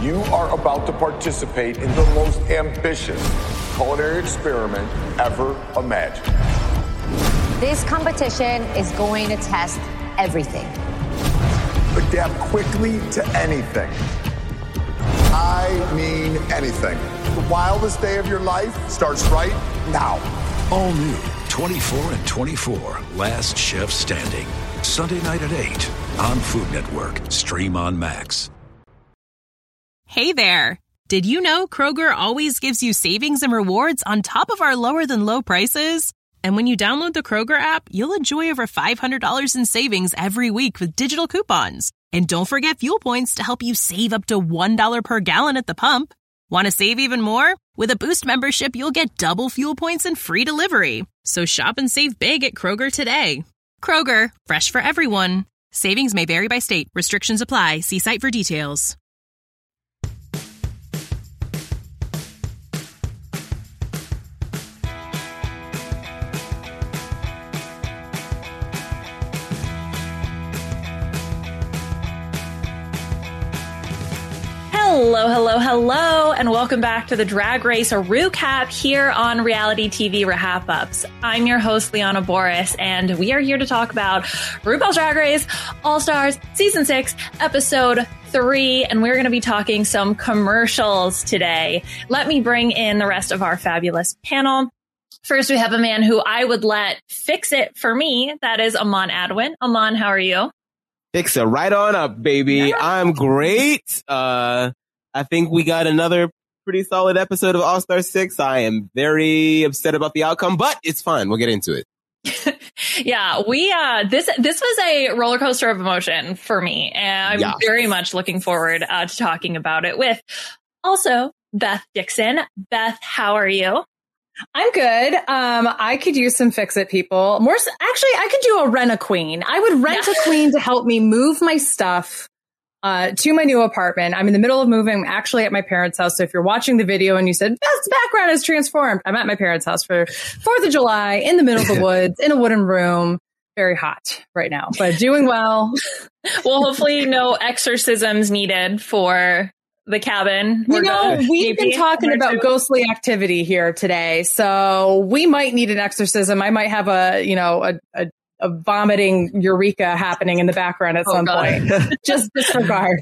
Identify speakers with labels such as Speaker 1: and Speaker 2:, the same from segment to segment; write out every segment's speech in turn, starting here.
Speaker 1: You are about to participate in the most ambitious culinary experiment ever imagined.
Speaker 2: This competition is going to test everything.
Speaker 1: Adapt quickly to anything. I mean anything. The wildest day of your life starts right now.
Speaker 3: All new 24 and 24, Last Chef Standing. Sunday night at 8 on Food Network. Stream on Max.
Speaker 4: Hey there. Did you know Kroger always gives you savings and rewards on top of our lower than low prices? And when you download the Kroger app, you'll enjoy over $500 in savings every week with digital coupons. And don't forget fuel points to help you save up to $1 per gallon at the pump. Want to save even more? With a Boost membership, you'll get double fuel points and free delivery. So shop and save big at Kroger today. Kroger, fresh for everyone. Savings may vary by state. Restrictions apply. See site for details.
Speaker 5: Hello, and welcome back to the Drag Race recap here on Reality TV Wrap-Ups. I'm your host, Liana Boris, and we are here to talk about RuPaul's Drag Race All-Stars Season 6, Episode 3, and we're going to be talking some commercials today. Let me bring in the rest of our fabulous panel. First, we have a man who I would let fix it for me. That is Aman Adwin. Aman, how are you?
Speaker 6: Fix it right on up, baby. Yeah. I'm great. I think we got another pretty solid episode of All-Star 6. I am very upset about the outcome, but it's fine. We'll get into it.
Speaker 5: Yeah, this was a roller coaster of emotion for me, and I'm very much looking forward to talking about it with also Beth Dixon. Beth, how are you?
Speaker 7: I'm good. I could use some fix-it people. Actually, I could do a rent a queen. I would rent a queen to help me move my stuff to my new apartment. I'm in the middle of moving. I'm actually at my parents' house. So if you're watching the video and you said, Beth's background is transformed, I'm at my parents' house for 4th of July in the middle of the woods in a wooden room. Very hot right now, but doing well.
Speaker 5: Well, hopefully no exorcisms needed for the cabin.
Speaker 7: We've been talking about ghostly activity here today, so we might need an exorcism. I might have a vomiting eureka happening in the background at some point. Just disregard.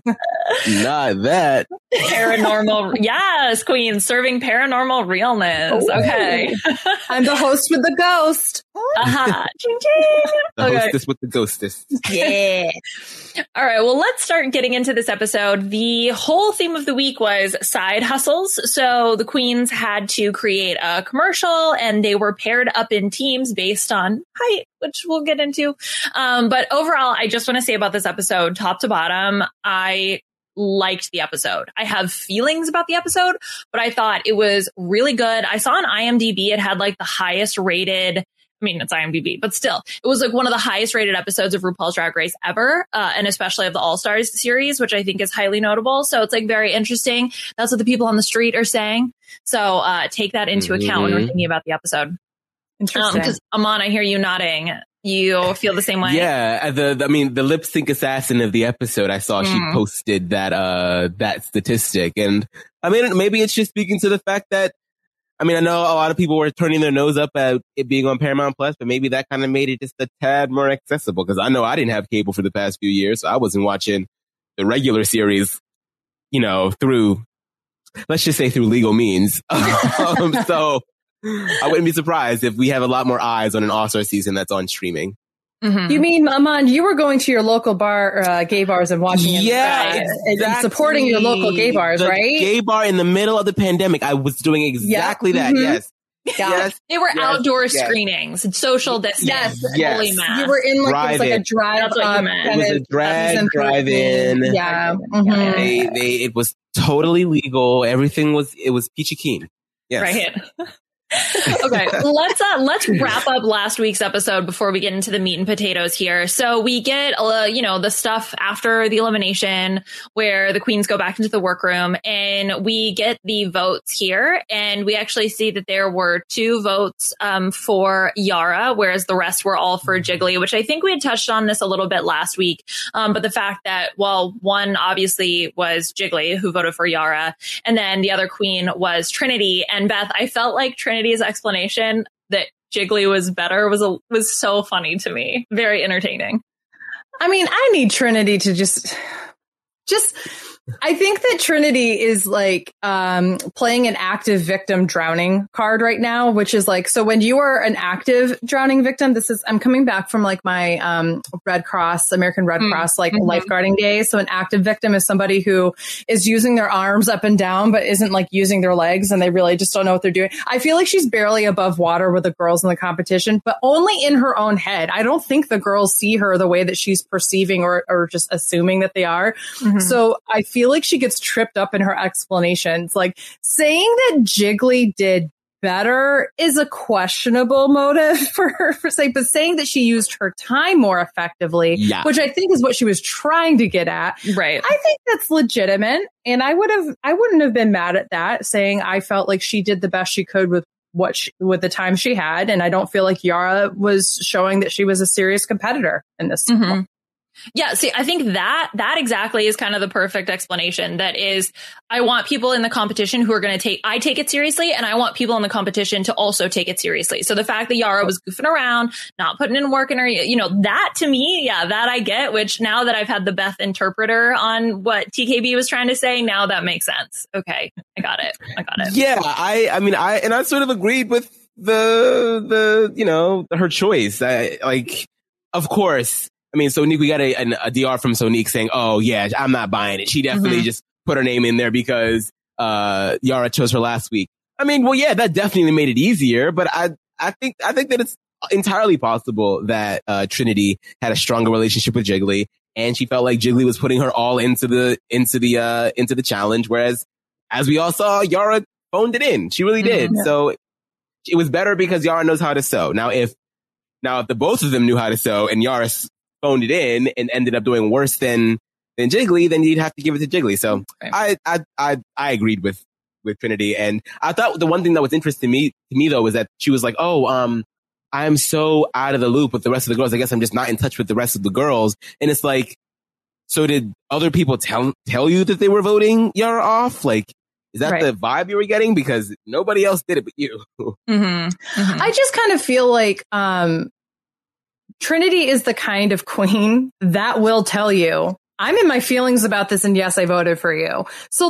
Speaker 6: Not that.
Speaker 5: Paranormal. Yes, queen, serving paranormal realness.
Speaker 7: Ooh. Okay. I'm the host with the ghost.
Speaker 5: Ching ching.
Speaker 6: The hostess with the ghostess.
Speaker 5: Yeah. All right. Well, let's start getting into this episode. The whole theme of the week was side hustles. So the queens had to create a commercial and they were paired up in teams based on height, which we'll get into. But overall, I just want to say about this episode, top to bottom, I liked the episode. I have feelings about the episode, but I thought it was really good. I saw on IMDb, it had like the highest rated, I mean, it's IMDb, but still, it was like one of the highest rated episodes of RuPaul's Drag Race ever, and especially of the All-Stars series, which I think is highly notable. So it's like very interesting. That's what the people on the street are saying. So take that into account when we're thinking about the episode.
Speaker 7: Interesting.
Speaker 5: Because Aman, I hear you nodding. You feel the same way?
Speaker 6: Yeah, the lip sync assassin of the episode, I saw she posted that statistic, and I mean, maybe it's just speaking to the fact that, I mean, I know a lot of people were turning their nose up at it being on Paramount Plus, but maybe that kind of made it just a tad more accessible, because I know I didn't have cable for the past few years, so I wasn't watching the regular series, through, let's just say, through legal means. So I wouldn't be surprised if we have a lot more eyes on an All-Star season that's on streaming.
Speaker 7: Mm-hmm. You mean, Aman, you were going to your local gay bars and watching it.
Speaker 6: Exactly.
Speaker 7: And supporting your local gay bars, right?
Speaker 6: Gay bar in the middle of the pandemic. I was doing exactly that. Mm-hmm. Yes.
Speaker 5: Yes. They were outdoor screenings, social distance. Holy mass.
Speaker 7: You were in it was like a drive.
Speaker 6: It was a drive-in.
Speaker 7: Yeah.
Speaker 6: Mm-hmm. It was totally legal. Everything was peachy keen. Yes.
Speaker 5: Right. Okay, let's wrap up last week's episode before we get into the meat and potatoes here. So we get the stuff after the elimination where the queens go back into the workroom, and we get the votes here, and we actually see that there were 2 votes for Yara, whereas the rest were all for Jiggly, which I think we had touched on this a little bit last week. But the fact that, well, one obviously was Jiggly who voted for Yara, and then the other queen was Trinity. And Beth, I felt like Trinity's explanation that Jiggly was better was so funny to me. Very entertaining.
Speaker 7: I mean, I need Trinity to just I think that Trinity is like playing an active victim drowning card right now, which is like, so when you are an active drowning victim, I'm coming back from like my American Red Cross, like lifeguarding days. So an active victim is somebody who is using their arms up and down, but isn't like using their legs, and they really just don't know what they're doing. I feel like she's barely above water with the girls in the competition, but only in her own head. I don't think the girls see her the way that she's perceiving or just assuming that they are. So I feel like she gets tripped up in her explanations. Like, saying that Jiggly did better is a questionable motive for her for saying, but saying that she used her time more effectively, which I think is what she was trying to get at.
Speaker 5: Right.
Speaker 7: I think that's legitimate. And I wouldn't have been mad at that, saying I felt like she did the best she could with with the time she had. And I don't feel like Yara was showing that she was a serious competitor in this.
Speaker 5: Yeah, see, I think that exactly is kind of the perfect explanation. That is, I want people in the competition who are going to I take it seriously, and I want people in the competition to also take it seriously. So the fact that Yara was goofing around, not putting in work in her, that to me, that I get, which now that I've had the Beth interpreter on what TKB was trying to say, now that makes sense. Okay, I got it.
Speaker 6: Yeah, I sort of agreed with her choice. Of course. I mean, Sonique, we got a DR from Sonique saying, "Oh yeah, I'm not buying it. She definitely just put her name in there because Yara chose her last week." I mean, well, yeah, that definitely made it easier. But I think that it's entirely possible that Trinity had a stronger relationship with Jiggly, and she felt like Jiggly was putting her all into the challenge. Whereas, as we all saw, Yara phoned it in. She really did. So it was better because Yara knows how to sew. Now, if the both of them knew how to sew and Yara phoned it in and ended up doing worse than Jiggly, then you'd have to give it to Jiggly. So I agreed with Trinity. And I thought the one thing that was interesting to me though was that she was like, I'm so out of the loop with the rest of the girls. I guess I'm just not in touch with the rest of the girls. And it's like, so did other people tell you that they were voting Yara off? Like, is that the vibe you were getting? Because nobody else did it but you.
Speaker 7: I just kind of feel like Trinity is the kind of queen that will tell you, I'm in my feelings about this, and yes, I voted for you. So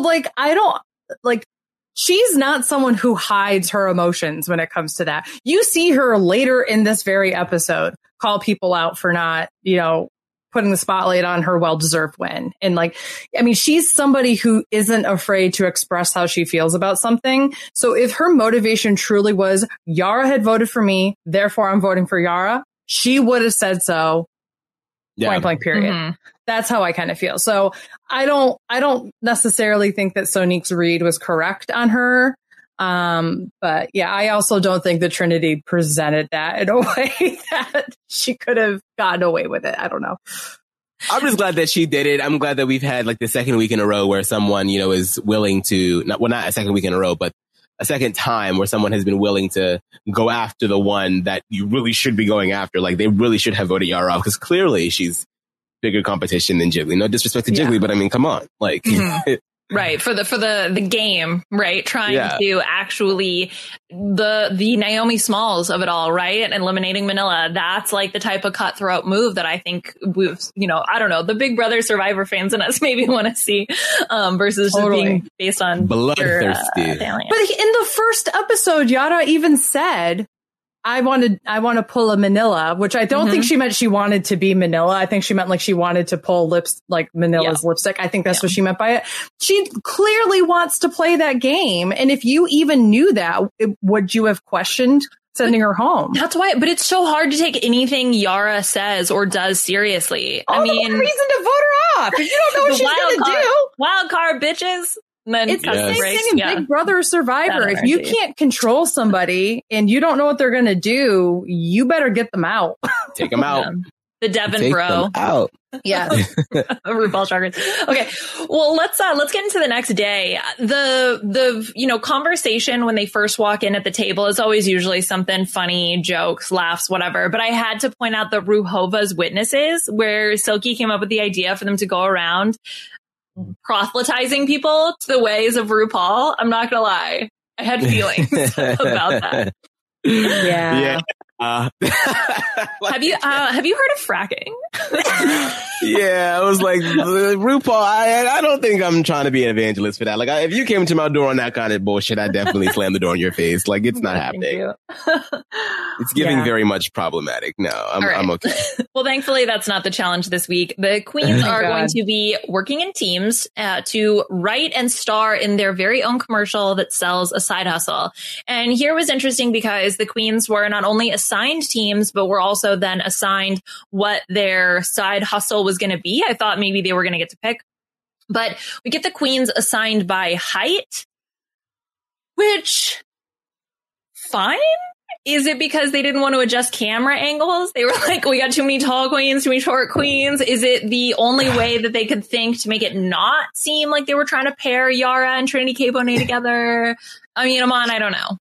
Speaker 7: she's not someone who hides her emotions when it comes to that. You see her later in this very episode call people out for not, putting the spotlight on her well-deserved win. And she's somebody who isn't afraid to express how she feels about something. So if her motivation truly was, Yara had voted for me, therefore I'm voting for Yara, she would have said so. Point blank period. That's how I kind of feel. So I don't necessarily think that Sonique's read was correct on her. But yeah, I also don't think that Trinity presented that in a way that she could have gotten away with it. I don't know.
Speaker 6: I'm just glad that she did it. I'm glad that we've had like the second week in a row where someone, is willing to not a second week in a row, but a second time where someone has been willing to go after the one that you really should be going after. Like, they really should have voted Yara off because clearly she's bigger competition than Jiggly. No disrespect to Jiggly, but I mean, come on. Like,
Speaker 5: right. For the game, right. Trying to actually the Naomi Smalls of it all, right. And eliminating Manila. That's like the type of cutthroat move that I think we've, I don't know, the Big Brother Survivor fans in us maybe want to see, versus just being based on
Speaker 6: bloodthirsty.
Speaker 7: But in the first episode, Yara even said, I want to pull a Manila, which I don't think she meant she wanted to be Manila. I think she meant like she wanted to pull lips, like Manila's lipstick. I think that's what she meant by it. She clearly wants to play that game. And if you even knew that, would you have questioned sending her home?
Speaker 5: That's why, but it's so hard to take anything Yara says or does seriously. I mean,
Speaker 7: reason to vote her off. If you don't know what she's going to do.
Speaker 5: Wild card, bitches. And then
Speaker 7: it's the same
Speaker 5: breaks.
Speaker 7: thing in Big Brother or Survivor. If you can't control somebody and you don't know what they're going to do, you better get them out.
Speaker 6: Take them out.
Speaker 5: The Devon bro.
Speaker 6: Out.
Speaker 5: Yeah. RuPaul's Drag Race. Okay. Well, let's get into the next day. The conversation when they first walk in at the table is always usually something funny, jokes, laughs, whatever. But I had to point out the Ruhova's witnesses, where Silky came up with the idea for them to go around proselytizing people to the ways of RuPaul. I'm not gonna lie. I had feelings about that.
Speaker 7: Yeah.
Speaker 5: Have you heard of fracking?
Speaker 6: Yeah, I was like, RuPaul, I don't think I'm trying to be an evangelist for that. Like, if you came to my door on that kind of bullshit, I'd definitely slam the door in your face. Like, it's not happening. It's giving very much problematic. No, I'm okay.
Speaker 5: Well, thankfully, that's not the challenge this week. The queens are going to be working in teams to write and star in their very own commercial that sells a side hustle. And here was interesting because the queens were not only assigned teams, but were also then assigned what their side hustle was going to be. I thought maybe they were going to get to pick, but we get the queens assigned by height, which fine. Is it because they didn't want to adjust camera angles? They were like, we got too many tall queens, too many short queens. Is it the only way that they could think to make it not seem like they were trying to pair Yara and Trinity K. Bonet together? I mean, Aman, I don't know.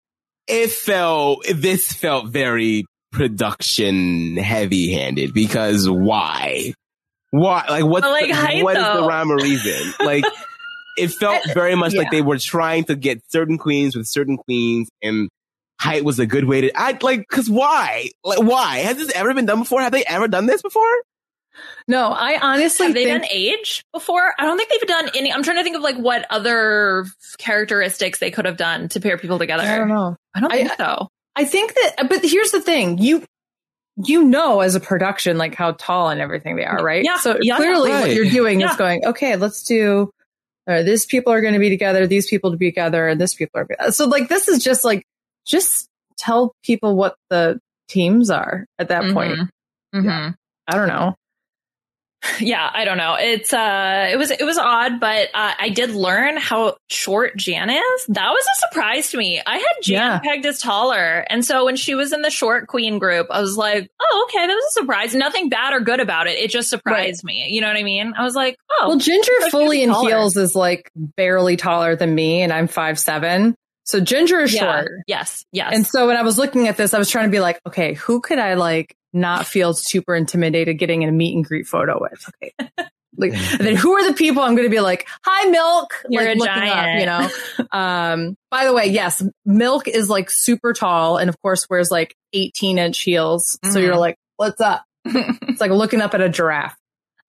Speaker 6: This felt very production heavy handed because why? Like, what is the rhyme or reason? Like, it felt very much like they were trying to get certain queens with certain queens, and height was a good way to, cause why? Like, why? Has this ever been done before? Have they ever done this before?
Speaker 7: No, I honestly
Speaker 5: think... Have they done age before? I don't think they've done any. I'm trying to think of like what other characteristics they could have done to pair people together.
Speaker 7: I don't know.
Speaker 5: I don't think so.
Speaker 7: I think that, but here's the thing. You know, as a production, like how tall and everything they are, right?
Speaker 5: Yeah.
Speaker 7: So clearly what you're doing is going, okay, let's do, these people are going to be together, these people to be together, and this people are. So like, this is just like, just tell people what the teams are at that point.
Speaker 5: Mm-hmm.
Speaker 7: Yeah. I don't know.
Speaker 5: Yeah, I don't know. It was odd, but I did learn how short Jan is. That was a surprise to me. I had Jan pegged as taller. And so when she was in the short queen group, I was like, oh, okay, that was a surprise. Nothing bad or good about it. It just surprised me. You know what I mean? I was like, oh.
Speaker 7: Well, Ginger fully in heels is like barely taller than me, and I'm 5'7". So Ginger is short.
Speaker 5: Yes.
Speaker 7: And so when I was looking at this, I was trying to be like, okay, who could I like not feel super intimidated getting in a meet and greet photo with? Okay. Like, and then who are the people I'm going to be like, hi, Milk.
Speaker 5: You're
Speaker 7: like,
Speaker 5: a giant.
Speaker 7: Up, you know? By the way, yes, Milk is like super tall and of course wears like 18-inch heels. Mm-hmm. So you're like, what's up? It's like looking up at a giraffe.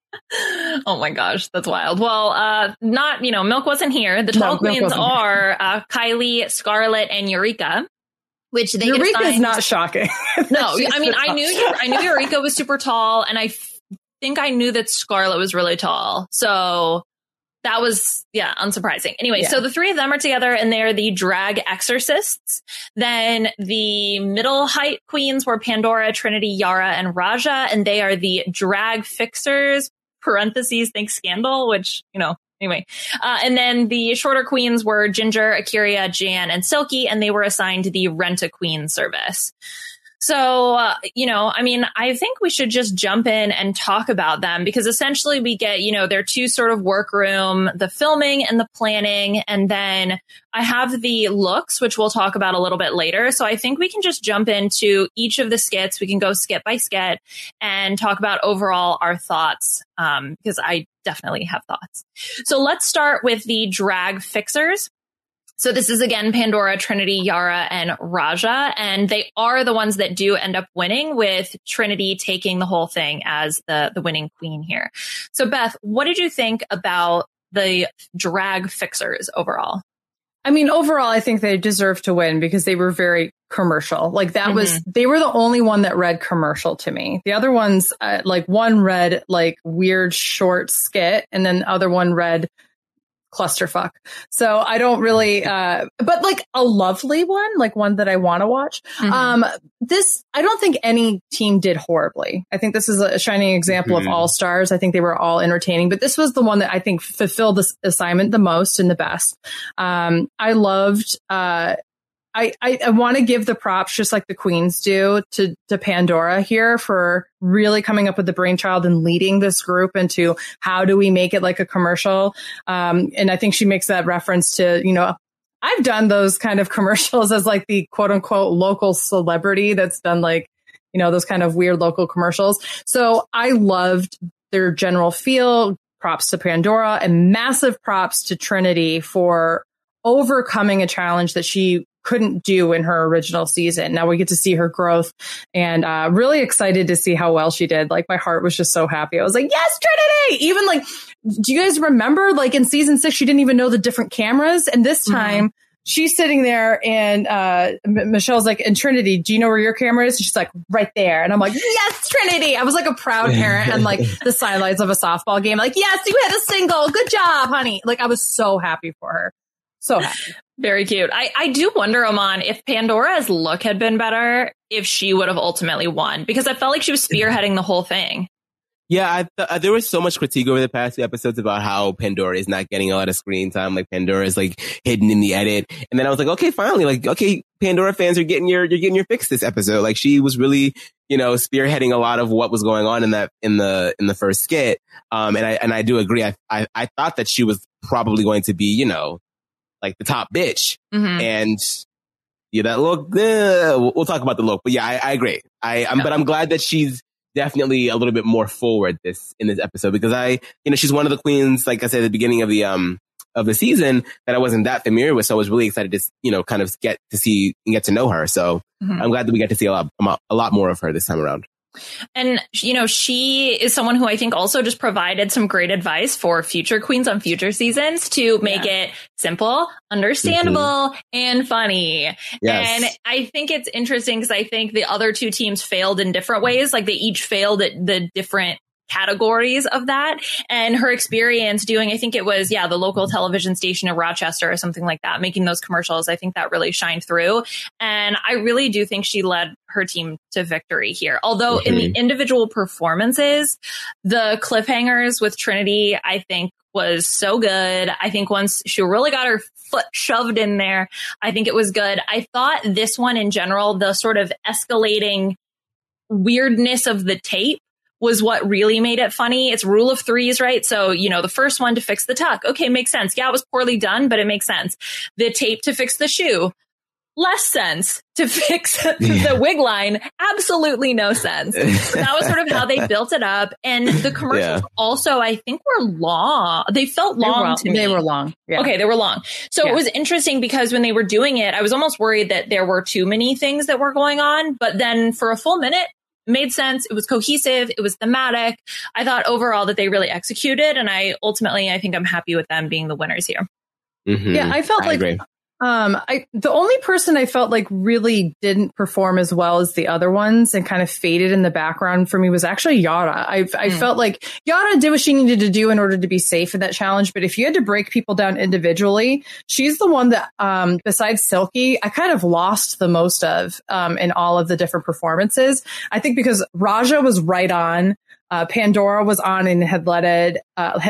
Speaker 5: Oh my gosh, that's wild. Well, Milk wasn't here. The tall queens are Kylie, Scarlett, and Eureka. Which they
Speaker 7: Eureka is not shocking.
Speaker 5: No, I mean, I knew Eureka was super tall, and I think I knew that Scarlett was really tall. So that was, unsurprising. Anyway, so the three of them are together, and they're the drag exorcists. Then the middle height queens were Pandora, Trinity, Yara, and Raja, and they are the drag fixers. Parentheses, think Scandal, which, anyway. And then the shorter queens were Ginger, Akira, Jan, and Silky, and they were assigned the Rent-A-Queen service. So, I think we should just jump in and talk about them because essentially we get, their two sort of workroom, the filming and the planning. And then I have the looks, which we'll talk about a little bit later. So I think we can just jump into each of the skits. We can go skit by skit and talk about overall our thoughts, because I definitely have thoughts. So let's start with the drag fixers. So this is, again, Pandora, Trinity, Yara, and Raja, and they are the ones that do end up winning, with Trinity taking the whole thing as the winning queen here. So, Beth, what did you think about the drag fixers overall?
Speaker 7: I mean, overall, I think they deserve to win because they were very commercial. Like that was, they were the only one that read commercial to me. The other ones, one read like weird short skit, and then the other one read clusterfuck. So I don't really, but like a lovely one, like one that I want to watch. This, I don't think any team did horribly. I think this is a shining example of all stars. I think they were all entertaining, but this was the one that I think fulfilled this assignment the most and the best. I loved, I want to give the props, just like the queens do, to Pandora here for really coming up with the brainchild and leading this group into how do we make it like a commercial. And I think she makes that reference to, you know, I've done those kind of commercials as like the quote unquote local celebrity that's done like, you know, those kind of weird local commercials. So I loved their general feel. Props to Pandora and massive props to Trinity for overcoming a challenge that she couldn't do in her original season. Now we get to see her growth, and really excited to see how well she did. Like, my heart was just so happy. I was like, yes, Trinity! Even like, do you guys remember, like in season 6, she didn't even know the different cameras. And this time she's sitting there and Michelle's like, and Trinity, do you know where your camera is? And she's like, right there. And I'm like, yes, Trinity. I was like a proud parent and like the sidelines of a softball game. Like, yes, you had a single. Good job, honey. Like, I was so happy for her. So happy.
Speaker 5: Very cute. I do wonder, Oman, if Pandora's look had been better, if she would have ultimately won, because I felt like she was spearheading the whole thing.
Speaker 6: Yeah, there was so much critique over the past few episodes about how Pandora is not getting a lot of screen time. Like, Pandora is like hidden in the edit. And then I was like, okay, finally, like, okay, Pandora fans are getting your fix this episode. Like, she was really, you know, spearheading a lot of what was going on in the first skit. And I do agree. I thought that she was probably going to be, you know, like the top bitch. And yeah, that look, we'll talk about the look, but yeah, I agree. But I'm glad that she's definitely a little bit more forward in this episode, because she's one of the queens, like I said at the beginning of the season, that I wasn't that familiar with. So I was really excited to, you know, kind of get to see and get to know her. So I'm glad that we get to see a lot more of her this time around.
Speaker 5: And, you know, she is someone who I think also just provided some great advice for future queens on future seasons to make it simple, understandable, and funny.
Speaker 6: Yes.
Speaker 5: And I think it's interesting because I think the other two teams failed in different ways. Like, they each failed at the different categories of that. And her experience doing, I think it was, the local television station in Rochester or something like that, making those commercials, I think that really shined through. And I really do think she led her team to victory here. Although in the individual performances, the cliffhangers with Trinity, I think, was so good. I think once she really got her foot shoved in there, I think it was good. I thought this one in general, the sort of escalating weirdness of the tape was what really made it funny. It's rule of threes, right? So, you know, the first one to fix the tuck. Okay, makes sense. Yeah, it was poorly done, but it makes sense. The tape to fix the shoe. Less sense. To fix the wig line. Absolutely no sense. So that was sort of how they built it up. And the commercials also, I think, were long. They felt long to me.
Speaker 7: They were long. Yeah.
Speaker 5: Okay, they were long. So it was interesting because when they were doing it, I was almost worried that there were too many things that were going on. But then for a full minute, made sense. It was cohesive. It was thematic. I thought overall that they really executed. And I think I'm happy with them being the winners here.
Speaker 7: Yeah, I felt like
Speaker 6: agree.
Speaker 7: The only person I felt like really didn't perform as well as the other ones and kind of faded in the background for me was actually Yara. I felt like Yara did what she needed to do in order to be safe in that challenge. But if you had to break people down individually, she's the one that, besides Silky, I kind of lost the most of, in all of the different performances. I think because Raja was right on. Pandora was on and led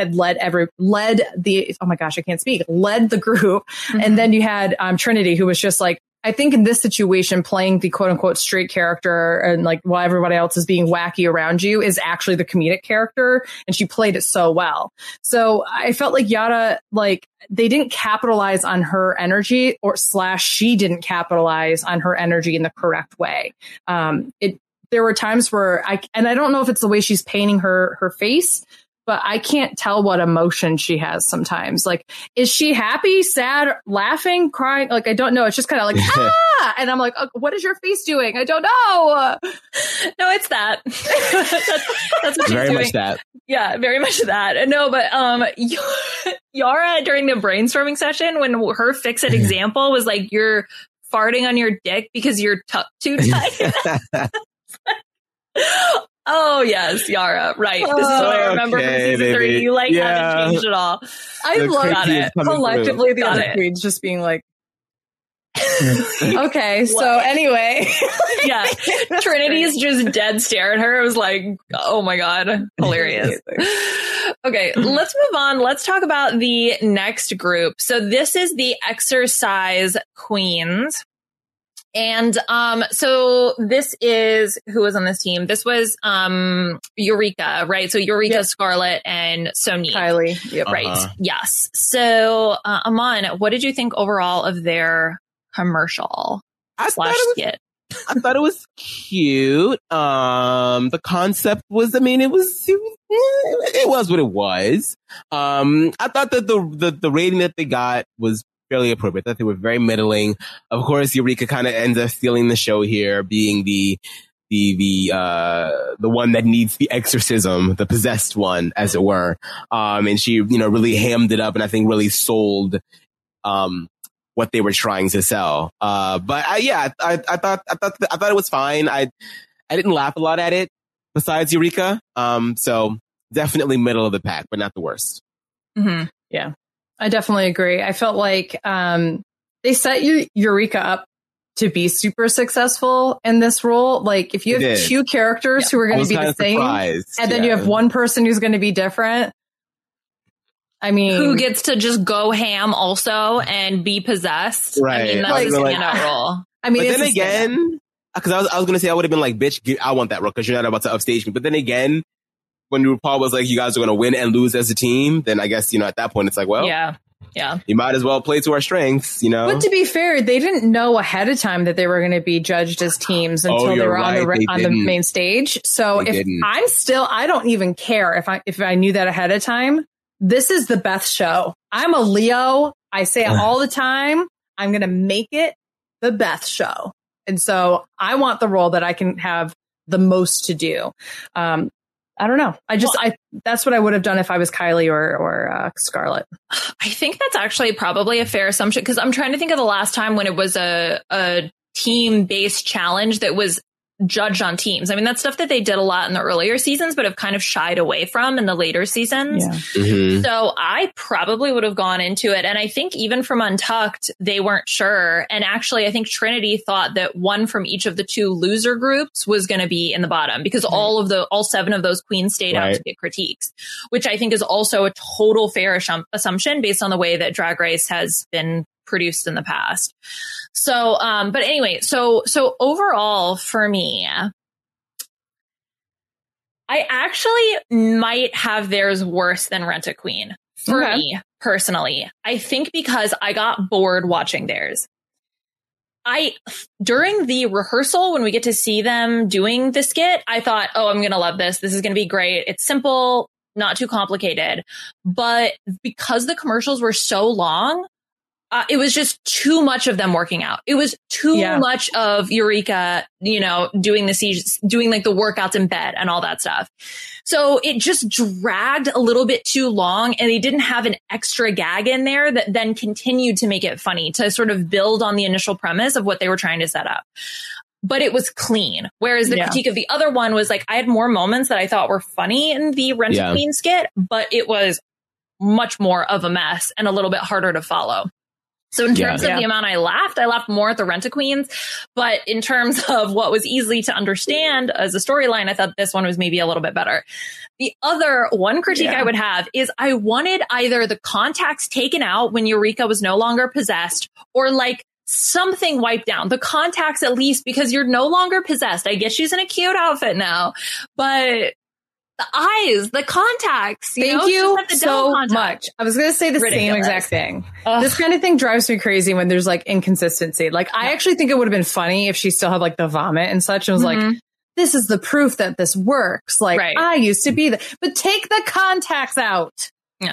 Speaker 7: the group. And then you had, Trinity, who was just like, I think in this situation, playing the quote unquote straight character and like while everybody else is being wacky around you is actually the comedic character. And she played it so well. So I felt like Yara, like they didn't capitalize on her energy she didn't capitalize on her energy in the correct way. There were times where I don't know if it's the way she's painting her face, but I can't tell what emotion she has sometimes. Like, is she happy, sad, laughing, crying? Like, I don't know. It's just kind of like, and I'm like, oh, what is your face doing? I don't know.
Speaker 5: No, it's that. that's what she's
Speaker 6: very
Speaker 5: doing.
Speaker 6: much that.
Speaker 5: Yeah, very much that. No, but Yara during the brainstorming session, when her fix-it example was like, you're farting on your dick because you're tucked too tight. Oh yes, Yara. Right. This is what I remember from season 3. You haven't changed at all.
Speaker 7: I love it. Collectively, the other queens just being like, okay, so anyway.
Speaker 5: Yeah. Trinity's just dead stare at her. It was like, oh my God, hilarious. Okay, let's move on. Let's talk about the next group. So this is the exercise queens. And so this is who was on this team. This was Eureka, right? So Eureka, Scarlett, and Sonique.
Speaker 7: Kylie.
Speaker 5: Yep. Right. Yes. So Aman, what did you think overall of their commercial skit?
Speaker 6: I thought it was cute. The concept was, I mean, it was what it was. I thought that the rating that they got was fairly appropriate. I thought they were very middling. Of course, Eureka kind of ends up stealing the show here, being the one that needs the exorcism, the possessed one, as it were. And she, really hammed it up, and I think really sold, what they were trying to sell. But I thought it was fine. I didn't laugh a lot at it besides Eureka. So definitely middle of the pack, but not the worst.
Speaker 7: Mm-hmm. Yeah, I definitely agree. I felt like, they set Eureka up to be super successful in this role. Like if you have two characters who are going to be the same, and then you have one person who's going to be different. I mean,
Speaker 5: who gets to just go ham also and be possessed?
Speaker 6: Right.
Speaker 5: I mean, that's a standout role.
Speaker 7: I mean,
Speaker 6: but then again, because I was going to say I would have been like, bitch, I want that role because you're not about to upstage me. But then again, when RuPaul was like, you guys are going to win and lose as a team, then I guess, at that point, it's like, well,
Speaker 5: yeah,
Speaker 6: you might as well play to our strengths,
Speaker 7: But to be fair, they didn't know ahead of time that they were going to be judged as teams until they were on the main stage. So I don't even care if I knew that ahead of time. This is the Beth show. I'm a Leo. I say it all the time. I'm going to make it the Beth show. And so I want the role that I can have the most to do. I don't know. That's what I would have done if I was Kylie or Scarlett.
Speaker 5: I think that's actually probably a fair assumption because I'm trying to think of the last time when it was a team-based challenge that was judged on teams. I mean, that's stuff that they did a lot in the earlier seasons, but have kind of shied away from in the later seasons. Yeah. Mm-hmm. So I probably would have gone into it. And I think even from Untucked, they weren't sure. And actually, I think Trinity thought that one from each of the 2 loser groups was going to be in the bottom because all 7 of those queens stayed out to get critiques, which I think is also a total fair assumption based on the way that Drag Race has been produced in the past. So, but anyway, so overall for me, I actually might have theirs worse than Rent a Queen for me personally. I think because I got bored watching theirs. During the rehearsal, when we get to see them doing the skit, I thought, oh, I'm going to love this. This is going to be great. It's simple, not too complicated. But because the commercials were so long, it was just too much of them working out. It was too much of Eureka, doing like the workouts in bed and all that stuff. So it just dragged a little bit too long, and they didn't have an extra gag in there that then continued to make it funny, to sort of build on the initial premise of what they were trying to set up. But it was clean. Whereas the critique of the other one was like, I had more moments that I thought were funny in the Rent a Queen skit, but it was much more of a mess and a little bit harder to follow. So in terms of the amount I laughed more at the Rent a Queens. But in terms of what was easy to understand as a storyline, I thought this one was maybe a little bit better. The other one critique I would have is I wanted either the contacts taken out when Eureka was no longer possessed, or like something wiped down. The contacts at least, because you're no longer possessed. I get she's in a cute outfit now, but the eyes, the contacts.
Speaker 7: Thank you so much. I was going to say the same exact thing. This kind of thing drives me crazy when there's like inconsistency. Like I actually think it would have been funny if she still had like the vomit and such and was like, this is the proof that this works. Like I used to be but take the contacts out.
Speaker 5: Yeah.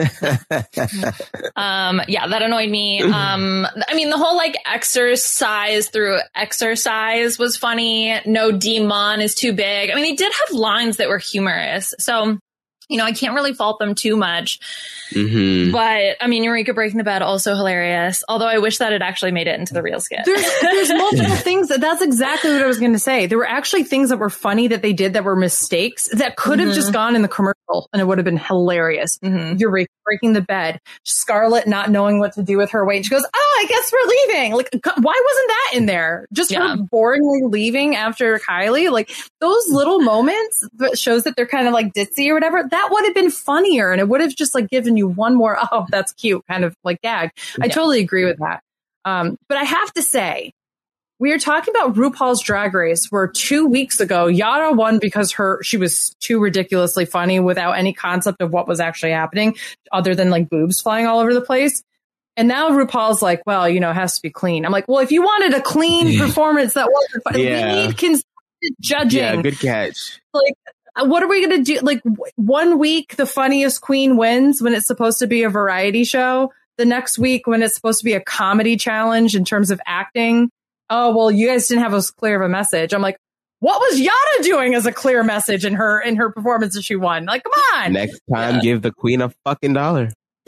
Speaker 5: That annoyed me. I mean, the whole like exercise through exercise was funny. No demon is too big. I mean, they did have lines that were humorous. So I can't really fault them too much.
Speaker 6: Mm-hmm.
Speaker 5: But I mean, Eureka breaking the bed, also hilarious. Although I wish that it actually made it into the real skit.
Speaker 7: There's multiple things. That's exactly what I was going to say. There were actually things that were funny that they did that were mistakes that could have just gone in the commercial and it would have been hilarious. Eureka breaking the bed, Scarlett not knowing what to do with her weight. And she goes, "Oh, I guess we're leaving." Like, why wasn't that in there? Just her boringly leaving after Kylie. Like, those little moments that shows that they're kind of like ditzy or whatever. That would have been funnier, and it would have just like given you one more, oh, that's cute, kind of like gag. I totally agree with that. But I have to say, we are talking about RuPaul's Drag Race, where 2 weeks ago, Yara won because she was too ridiculously funny without any concept of what was actually happening, other than like boobs flying all over the place. And now RuPaul's like, well, it has to be clean. I'm like, well, if you wanted a clean performance that wasn't funny, we need consistent judging.
Speaker 6: Yeah, good catch.
Speaker 7: Like, what are we going to do? Like, 1 week, the funniest queen wins when it's supposed to be a variety show. The next week, when it's supposed to be a comedy challenge in terms of acting. Oh, well, you guys didn't have as clear of a message. I'm like, what was Yara doing as a clear message in her performance that she won? Like, come on.
Speaker 6: Next time, give the queen a fucking $1.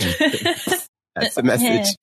Speaker 6: That's the message.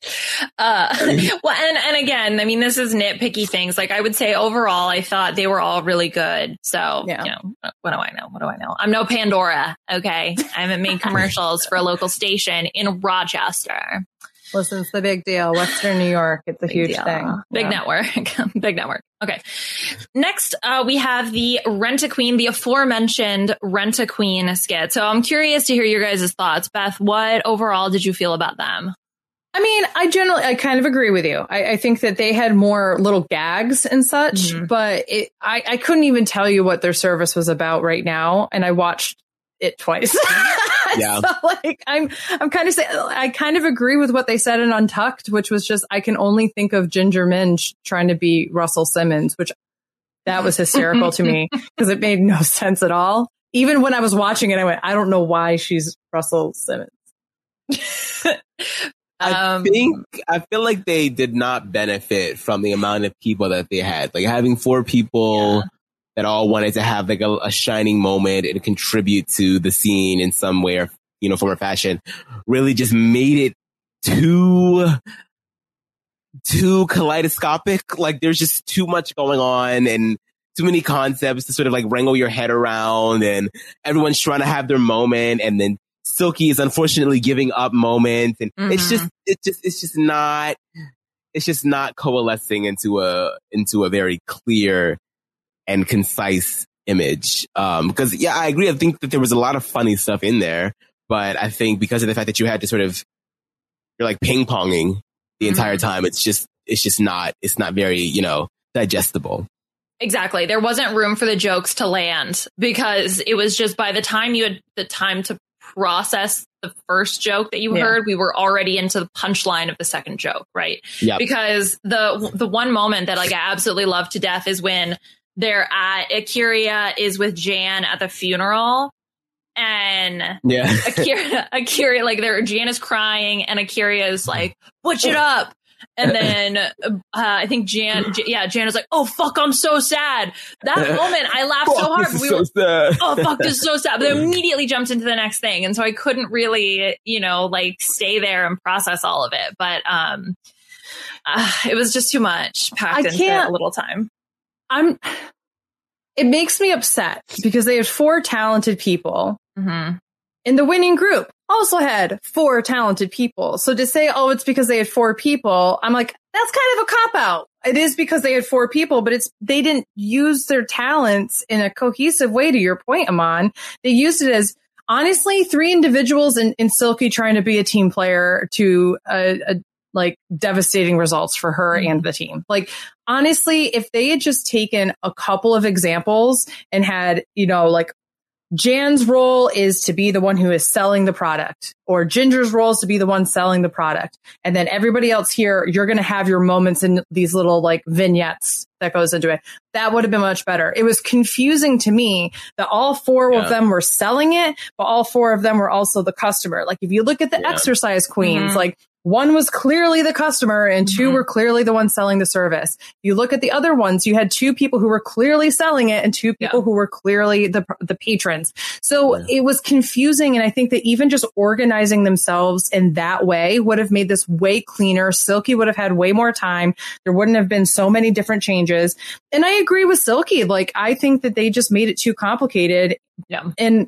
Speaker 5: Well, and again, I mean, this is nitpicky things. Like, I would say overall, I thought they were all really good. So, what do I know? What do I know? I'm no Pandora. Okay. I haven't made commercials for a local station in Rochester.
Speaker 7: Listen, it's the big deal. Western New York. It's a huge thing.
Speaker 5: Big network. Big network. Okay. Next, we have the Rent-A-Queen, the aforementioned Rent-A-Queen skit. So I'm curious to hear your guys' thoughts. Beth, what overall did you feel about them?
Speaker 7: I mean, I kind of agree with you. I think that they had more little gags and such, but I couldn't even tell you what their service was about right now. And I watched it twice.
Speaker 6: Yeah.
Speaker 7: So, like, I'm kind of saying, I kind of agree with what they said in Untucked, which was just, I can only think of Ginger Minj trying to be Russell Simmons, which that was hysterical to me because it made no sense at all. Even when I was watching it, I went, I don't know why she's Russell Simmons.
Speaker 6: I feel like they did not benefit from the amount of people that they had. Like, having 4 people that all wanted to have like a shining moment and contribute to the scene in some way or, form or fashion really just made it too kaleidoscopic. Like, there's just too much going on and too many concepts to sort of like wrangle your head around, and everyone's trying to have their moment, and then Silky is unfortunately giving up moments, and it's just not coalescing into a very clear and concise image. Because I agree. I think that there was a lot of funny stuff in there, but I think because of the fact that you had to you're like ping ponging the entire time, it's not very, digestible.
Speaker 5: Exactly. There wasn't room for the jokes to land because it was just by the time you had the time to process the first joke that you heard, we were already into the punchline of the second joke, right?
Speaker 6: Yeah.
Speaker 5: Because the one moment that like I absolutely love to death is when they're at Akira is with Jan at the funeral, and Akira like Jan is crying and Akira is like, "Butch it up." And then I think Jan is like, "Oh fuck, I'm so sad." That moment, I laughed so hard.
Speaker 6: Sad.
Speaker 5: Oh fuck, this is so sad. But then immediately jumped into the next thing, and so I couldn't really, like stay there and process all of it. But it was just too much packed into a little time.
Speaker 7: It makes me upset because they had 4 talented people. And the winning group also had 4 talented people. So to say, oh, it's because they had 4 people, I'm like, that's kind of a cop-out. It is because they had 4 people, but they didn't use their talents in a cohesive way, to your point, Aman. They used it as, honestly, 3 individuals in Silky trying to be a team player to like devastating results for her and the team. Like, honestly, if they had just taken a couple of examples and had, like, Jan's role is to be the one who is selling the product. or Ginger's role is to be the one selling the product. And then everybody else here, you're going to have your moments in these little like vignettes that goes into it. That would have been much better. It was confusing to me that all four of them were selling it, but all four of them were also the customer. Like if you look at the exercise queens, like one was clearly the customer and two were clearly the ones selling the service. You look at the other ones, you had two people who were clearly selling it and two people who were clearly the patrons. So it was confusing. And I think that even just organizing themselves in that way would have made this way cleaner. Silky would have had way more time. There wouldn't have been so many different changes. And I agree with Silky. Like, I think that they just made it too complicated. Yeah. And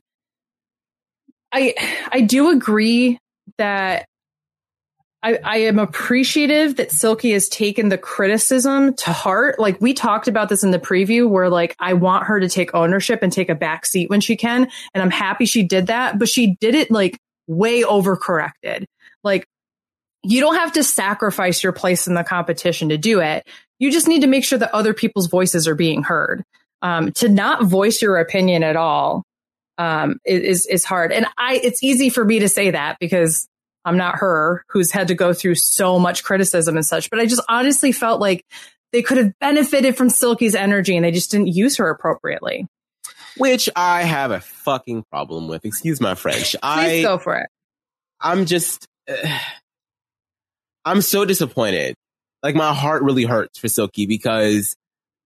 Speaker 7: I do agree that I am appreciative that Silky has taken the criticism to heart. Like we talked about this in the preview where like, I want her to take ownership and take a back seat when she can. And I'm happy she did that, but she did it like way overcorrected. Like you don't have to sacrifice your place in the competition to do it. You just need to make sure that other people's voices are being heard. To not voice your opinion at all is hard. And it's easy for me to say that because I'm not her who's had to go through so much criticism and such, but I just honestly felt like they could have benefited from Silky's energy and they just didn't use her appropriately.
Speaker 6: Which I have a fucking problem with. Excuse my French.
Speaker 7: Please go for it. I'm
Speaker 6: just, I'm so disappointed. Like my heart really hurts for Silky because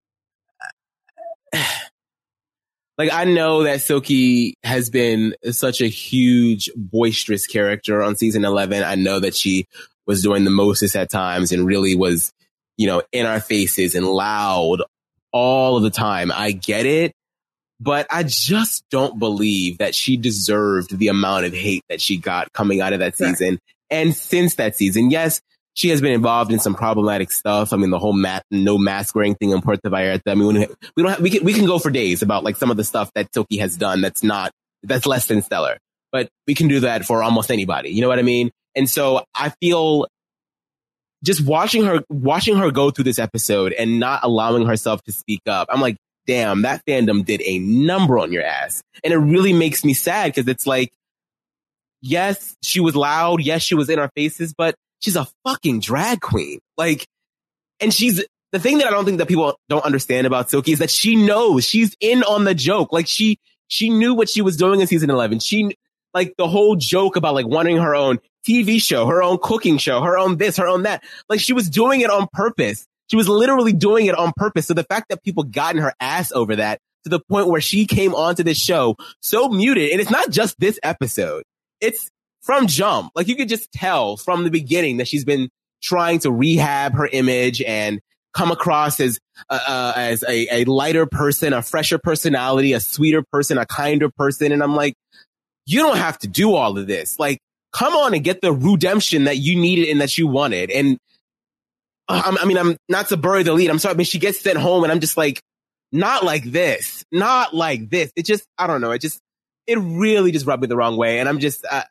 Speaker 6: like, I know that Silky has been such a huge, boisterous character on season 11. I know that she was doing the mostest at times and really was, you know, in our faces and loud all of the time. I get it, but I just don't believe that she deserved the amount of hate that she got coming out of that season. And since that season, yes, she has been involved in some problematic stuff. I mean, the whole no mask wearing thing in Puerto Vallarta. I mean, we can go for days about like some of the stuff that Silky has done that's less than stellar, but we can do that for almost anybody. You know what I mean? And so I feel just watching her go through this episode and not allowing herself to speak up. I'm like, damn, that fandom did a number on your ass. And it really makes me sad because it's like, yes, she was loud. Yes, she was in our faces, but she's a fucking drag queen. Like, and the thing that I don't think that people don't understand about Silky is that she knows she's in on the joke. Like she knew what she was doing in season 11. She, like the whole joke about like wanting her own TV show, her own cooking show, her own this, her own that. Like she was doing it on purpose. She was literally doing it on purpose. So the fact that people got in her ass over that to the point where she came onto this show so muted, and it's not just this episode. It's from jump. Like you could just tell from the beginning that she's been trying to rehab her image and come across as a lighter person, a fresher personality, a sweeter person, a kinder person. And I'm like, you don't have to do all of this. Like, come on and get the redemption that you needed and that you wanted. And I'm not to bury the lead. I'm sorry, but she gets sent home and I'm just like, not like this, not like this. It just, I don't know. It really just rubbed me the wrong way. And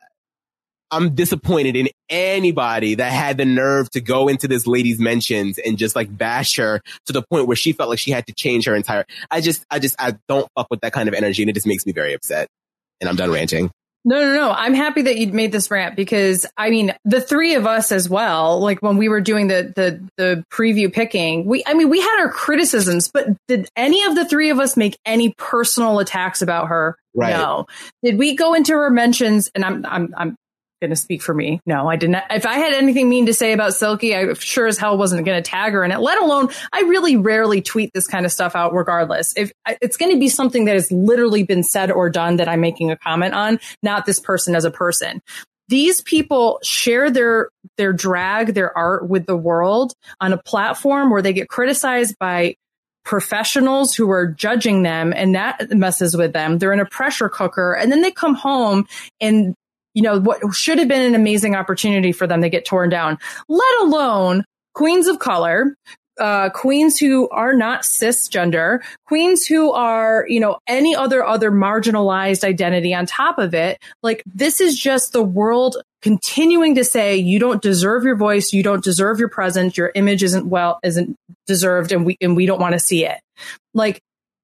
Speaker 6: I'm disappointed in anybody that had the nerve to go into this lady's mentions and just like bash her to the point where she felt like she had to change her entire. I don't fuck with that kind of energy, and it just makes me very upset. And I'm done ranting.
Speaker 7: No. I'm happy that you'd made this rant because I mean, the three of us as well, like when we were doing the preview picking, we had our criticisms, but did any of the three of us make any personal attacks about her? Right. No. Did we go into her mentions? And I'm going to speak for me. No, I didn't. If I had anything mean to say about Silky, I sure as hell wasn't going to tag her in it, let alone I really rarely tweet this kind of stuff out regardless. If it's going to be something that has literally been said or done that I'm making a comment on, not this person as a person. These people share their drag, their art with the world on a platform where they get criticized by professionals who are judging them, and that messes with them. They're in a pressure cooker, and then they come home and you know, what should have been an amazing opportunity for them to get torn down, let alone queens of color, queens who are not cisgender, queens who are, you know, any other marginalized identity on top of it. Like, this is just the world continuing to say, you don't deserve your voice, you don't deserve your presence, your image isn't deserved, and we don't want to see it. Like,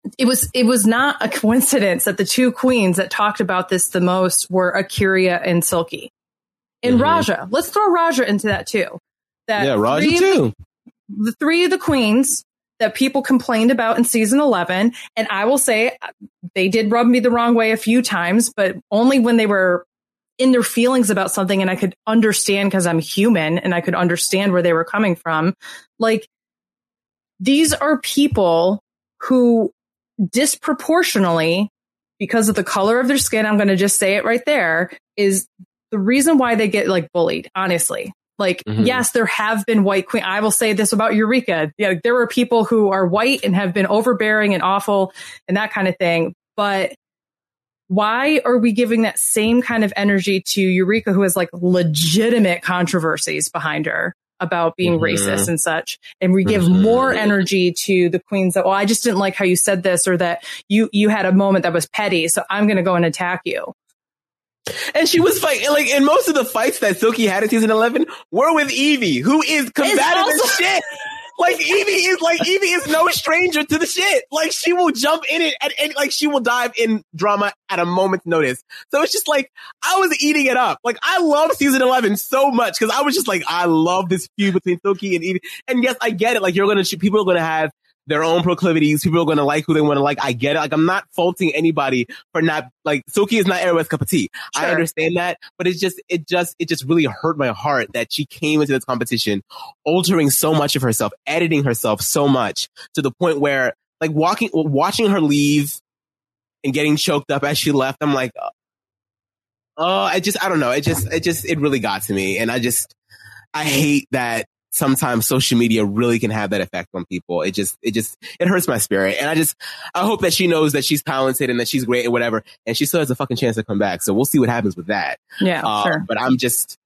Speaker 7: it was not a coincidence that the two queens that talked about this the most were A'keria and Silky. And Raja. Let's throw Raja into that too.
Speaker 6: Raja too.
Speaker 7: The three of the queens that people complained about in season 11. And I will say they did rub me the wrong way a few times, but only when they were in their feelings about something and I could understand because I'm human and I could understand where they were coming from. Like, these are people who disproportionately, because of the color of their skin, I'm going to just say it right there, is the reason why they get like bullied, honestly. Like, yes, there have been white queen. I will say this about Eureka. Yeah, there are people who are white and have been overbearing and awful and that kind of thing. But why are we giving that same kind of energy to Eureka, who has like legitimate controversies behind her about being racist and such? And we give more energy to the queens that, well, I just didn't like how you said this, or that you had a moment that was petty, so I'm going to go and attack you.
Speaker 6: And she was fighting, like, and most of the fights that Silky had in season 11 were with Evie, who is combative as shit. Like, Evie is no stranger to the shit. Like, she will jump in it and like, she will dive in drama at a moment's notice. So it's just like, I was eating it up. Like, I love season 11 so much because I was just like, I love this feud between Silky and Evie. And yes, I get it. Like, people are going to have their own proclivities. People are going to like who they want to like. I get it. Like, I'm not faulting anybody for not, like, Silky is not everyone's cup of tea. Sure. I understand that, but it just really hurt my heart that she came into this competition altering so much of herself, editing herself so much to the point where, like, watching her leave and getting choked up as she left, I'm like, I don't know. It really got to me. And I hate that sometimes social media really can have that effect on people. It hurts my spirit. And I hope that she knows that she's talented and that she's great and whatever. And she still has a fucking chance to come back. So we'll see what happens with that.
Speaker 7: Yeah, sure.
Speaker 6: But I'm just,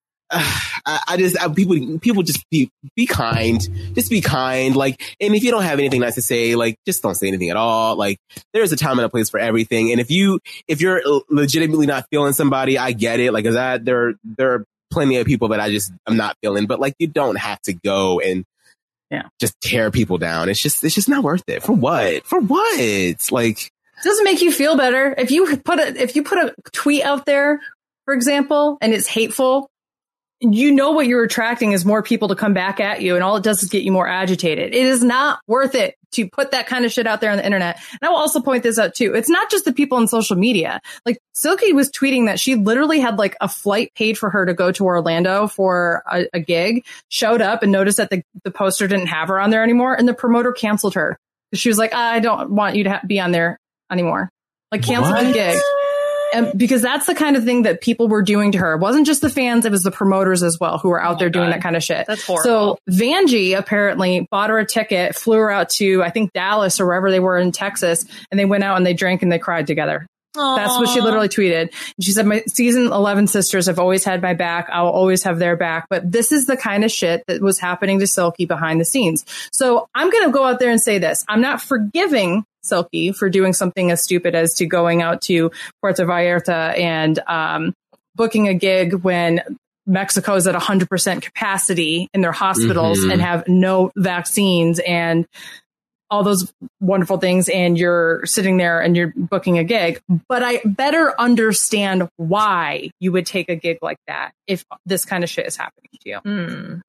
Speaker 6: people just be kind. Just be kind. Like, and if you don't have anything nice to say, like, just don't say anything at all. Like, there's a time and a place for everything. And if you're legitimately not feeling somebody, I get it. Like, there are plenty of people that I'm not feeling, but like, you don't have to go and just tear people down. It's just not worth it. For what? Like,
Speaker 7: it doesn't make you feel better. If you put a tweet out there, for example, and it's hateful, you know what you're attracting is more people to come back at you, and all it does is get you more agitated. It is not worth it to put that kind of shit out there on the internet. And I will also point this out too. It's not just the people on social media. Like, Silky was tweeting that she literally had like a flight paid for her to go to Orlando for a gig, showed up and noticed that the poster didn't have her on there anymore. And the promoter canceled her. She was like, I don't want you to be on there anymore. Like, cancel the gig. And because that's the kind of thing that people were doing to her. It wasn't just the fans, it was the promoters as well who were out there doing that kind of shit.
Speaker 5: That's horrible.
Speaker 7: So Vanjie apparently bought her a ticket, flew her out to, I think, Dallas or wherever they were in Texas, and they went out and they drank and they cried together. Aww. That's what she literally tweeted. And she said, my season 11 sisters have always had my back. I will always have their back. But this is the kind of shit that was happening to Silky behind the scenes. So I'm going to go out there and say this. I'm not forgiving Silky for doing something as stupid as to going out to Puerto Vallarta and booking a gig when Mexico is at 100% capacity in their hospitals and have no vaccines and all those wonderful things, and you're sitting there and you're booking a gig. But I better understand why you would take a gig like that if this kind of shit is happening to you.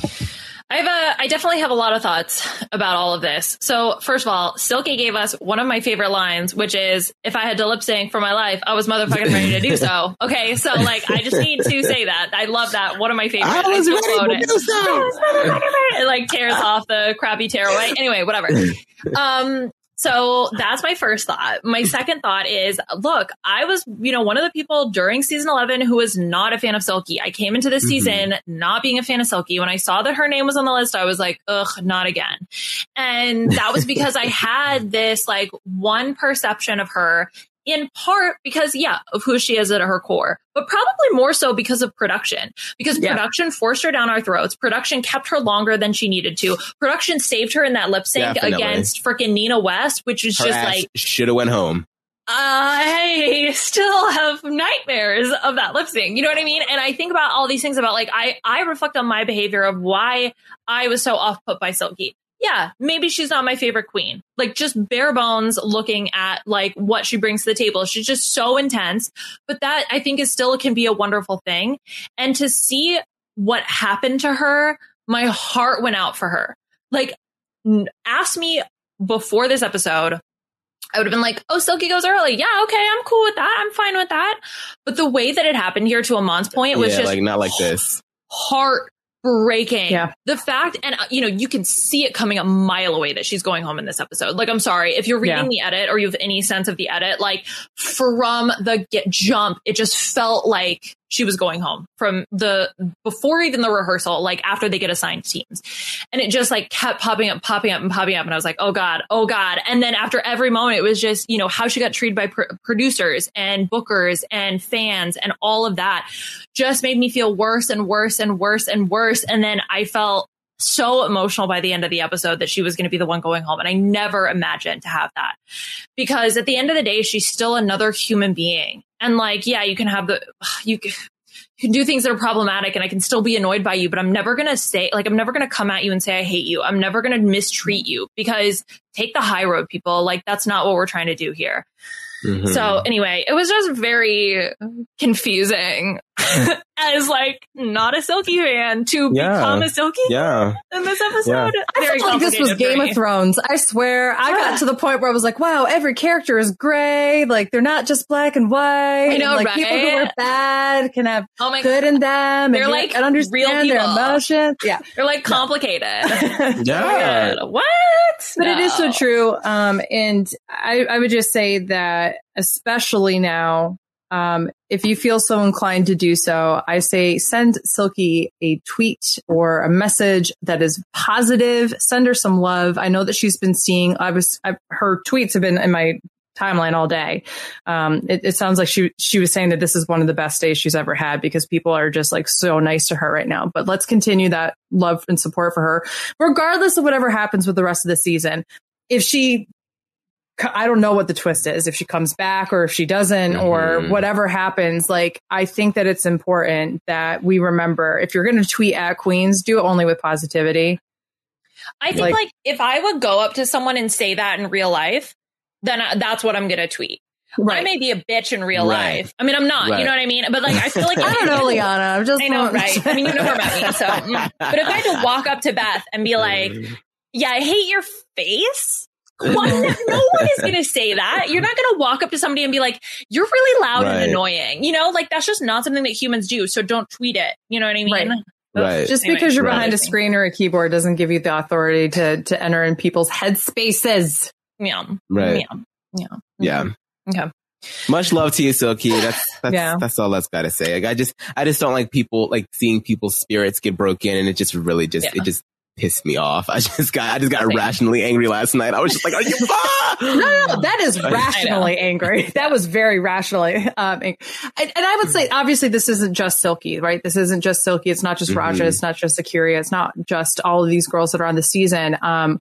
Speaker 5: I definitely have a lot of thoughts about all of this. So first of all, Silky gave us one of my favorite lines, which is, if I had to lip sync for my life, I was motherfucking ready to do so. Okay. So like, I just need to say that. I love that. One of my favorites.
Speaker 6: I was ready to do so.
Speaker 5: It like tears off the crappy tearaway. Anyway, whatever. So that's my first thought. My second thought is, look, I was, one of the people during season 11 who was not a fan of Silky. I came into this season not being a fan of Silky. When I saw that her name was on the list, I was like, ugh, not again. And that was because I had this like one perception of her, in part because, of who she is at her core, but probably more so because of production, production forced her down our throats. Production kept her longer than she needed to. Production saved her in that lip sync against freaking Nina West, which was
Speaker 6: her
Speaker 5: just like,
Speaker 6: should have went home.
Speaker 5: I still have nightmares of that lip sync. You know what I mean? And I think about all these things about like, I reflect on my behavior of why I was so off put by Silky. yeah, maybe she's not my favorite queen. Like just bare bones looking at like what she brings to the table. She's just so intense, but that I think is still can be a wonderful thing. And to see what happened to her, my heart went out for her. Like ask me before this episode, I would have been like, oh, Silky goes early. Yeah, okay, I'm cool with that. I'm fine with that. But the way that it happened here to Amon's point was just
Speaker 6: like not like this.
Speaker 5: Heartbreaking.
Speaker 7: Yeah.
Speaker 5: The fact, and you can see it coming a mile away that she's going home in this episode. Like, I'm sorry, if you're reading the edit or you have any sense of the edit, like from the jump, it just felt like she was going home from before even the rehearsal, like after they get assigned teams. And it just like kept popping up. And I was like, oh God. And then after every moment, it was just, how she got treated by producers and bookers and fans and all of that just made me feel worse and worse and worse and worse. And then I felt so emotional by the end of the episode that she was going to be the one going home. And I never imagined to have that, because at the end of the day, she's still another human being. And like, yeah, you can have you can do things that are problematic and I can still be annoyed by you, but I'm never going to come at you and say, I hate you. I'm never going to mistreat you, because take the high road, people. Like, that's not what we're trying to do here. Mm-hmm. So anyway, it was just very confusing as like not a Silky fan to become a Silky fan in this episode.
Speaker 7: I felt like this was Game of Thrones. I swear, I got to the point where I was like, wow, every character is gray. Like they're not just black and white.
Speaker 5: I know,
Speaker 7: like
Speaker 5: right?
Speaker 7: People who are bad can have good in them.
Speaker 5: They're like
Speaker 7: and understand their emotions. Yeah,
Speaker 5: they're like complicated. What?
Speaker 7: But it is so true. And I would just say that, especially now, if you feel so inclined to do so, I say send Silky a tweet or a message that is positive. Send her some love. I know that she's been seeing, her tweets have been in my timeline all day. It sounds like she was saying that this is one of the best days she's ever had, because people are just like so nice to her right now. But let's continue that love and support for her, regardless of whatever happens with the rest of the season. I don't know what the twist is, if she comes back or if she doesn't, or whatever happens. Like, I think that it's important that we remember, if you're going to tweet at queens, do it only with positivity.
Speaker 5: I think like if I would go up to someone and say that in real life, then that's what I'm going to tweet. Right. I may be a bitch in real life. I mean, I'm not, you know what I mean? But like, I feel like
Speaker 7: I don't know, Liana.
Speaker 5: I know, right? I mean, you know more about me. So, but if I had to walk up to Beth and be like, yeah, I hate your face. No one is going to say that. You're not going to walk up to somebody and be like, you're really loud and annoying. Like that's just not something that humans do. So don't tweet it. You know what I mean?
Speaker 6: Right.
Speaker 7: Just because you're behind a screen or a keyboard doesn't give you the authority to enter in people's head spaces.
Speaker 5: Yeah.
Speaker 6: Right.
Speaker 5: Yeah. Okay.
Speaker 6: Much love to you, Silky. That's all that's got to say. Like, I just don't like people, like seeing people's spirits get broken, and it just really it just pissed me off. I just got irrationally angry last night. I was just like, are you
Speaker 7: No, that is rationally angry. That was very rationally angry. And I would say, obviously, this isn't just Silky, right? This isn't just Silky. It's not just Raja. It's not just A'keria. It's not just all of these girls that are on the season.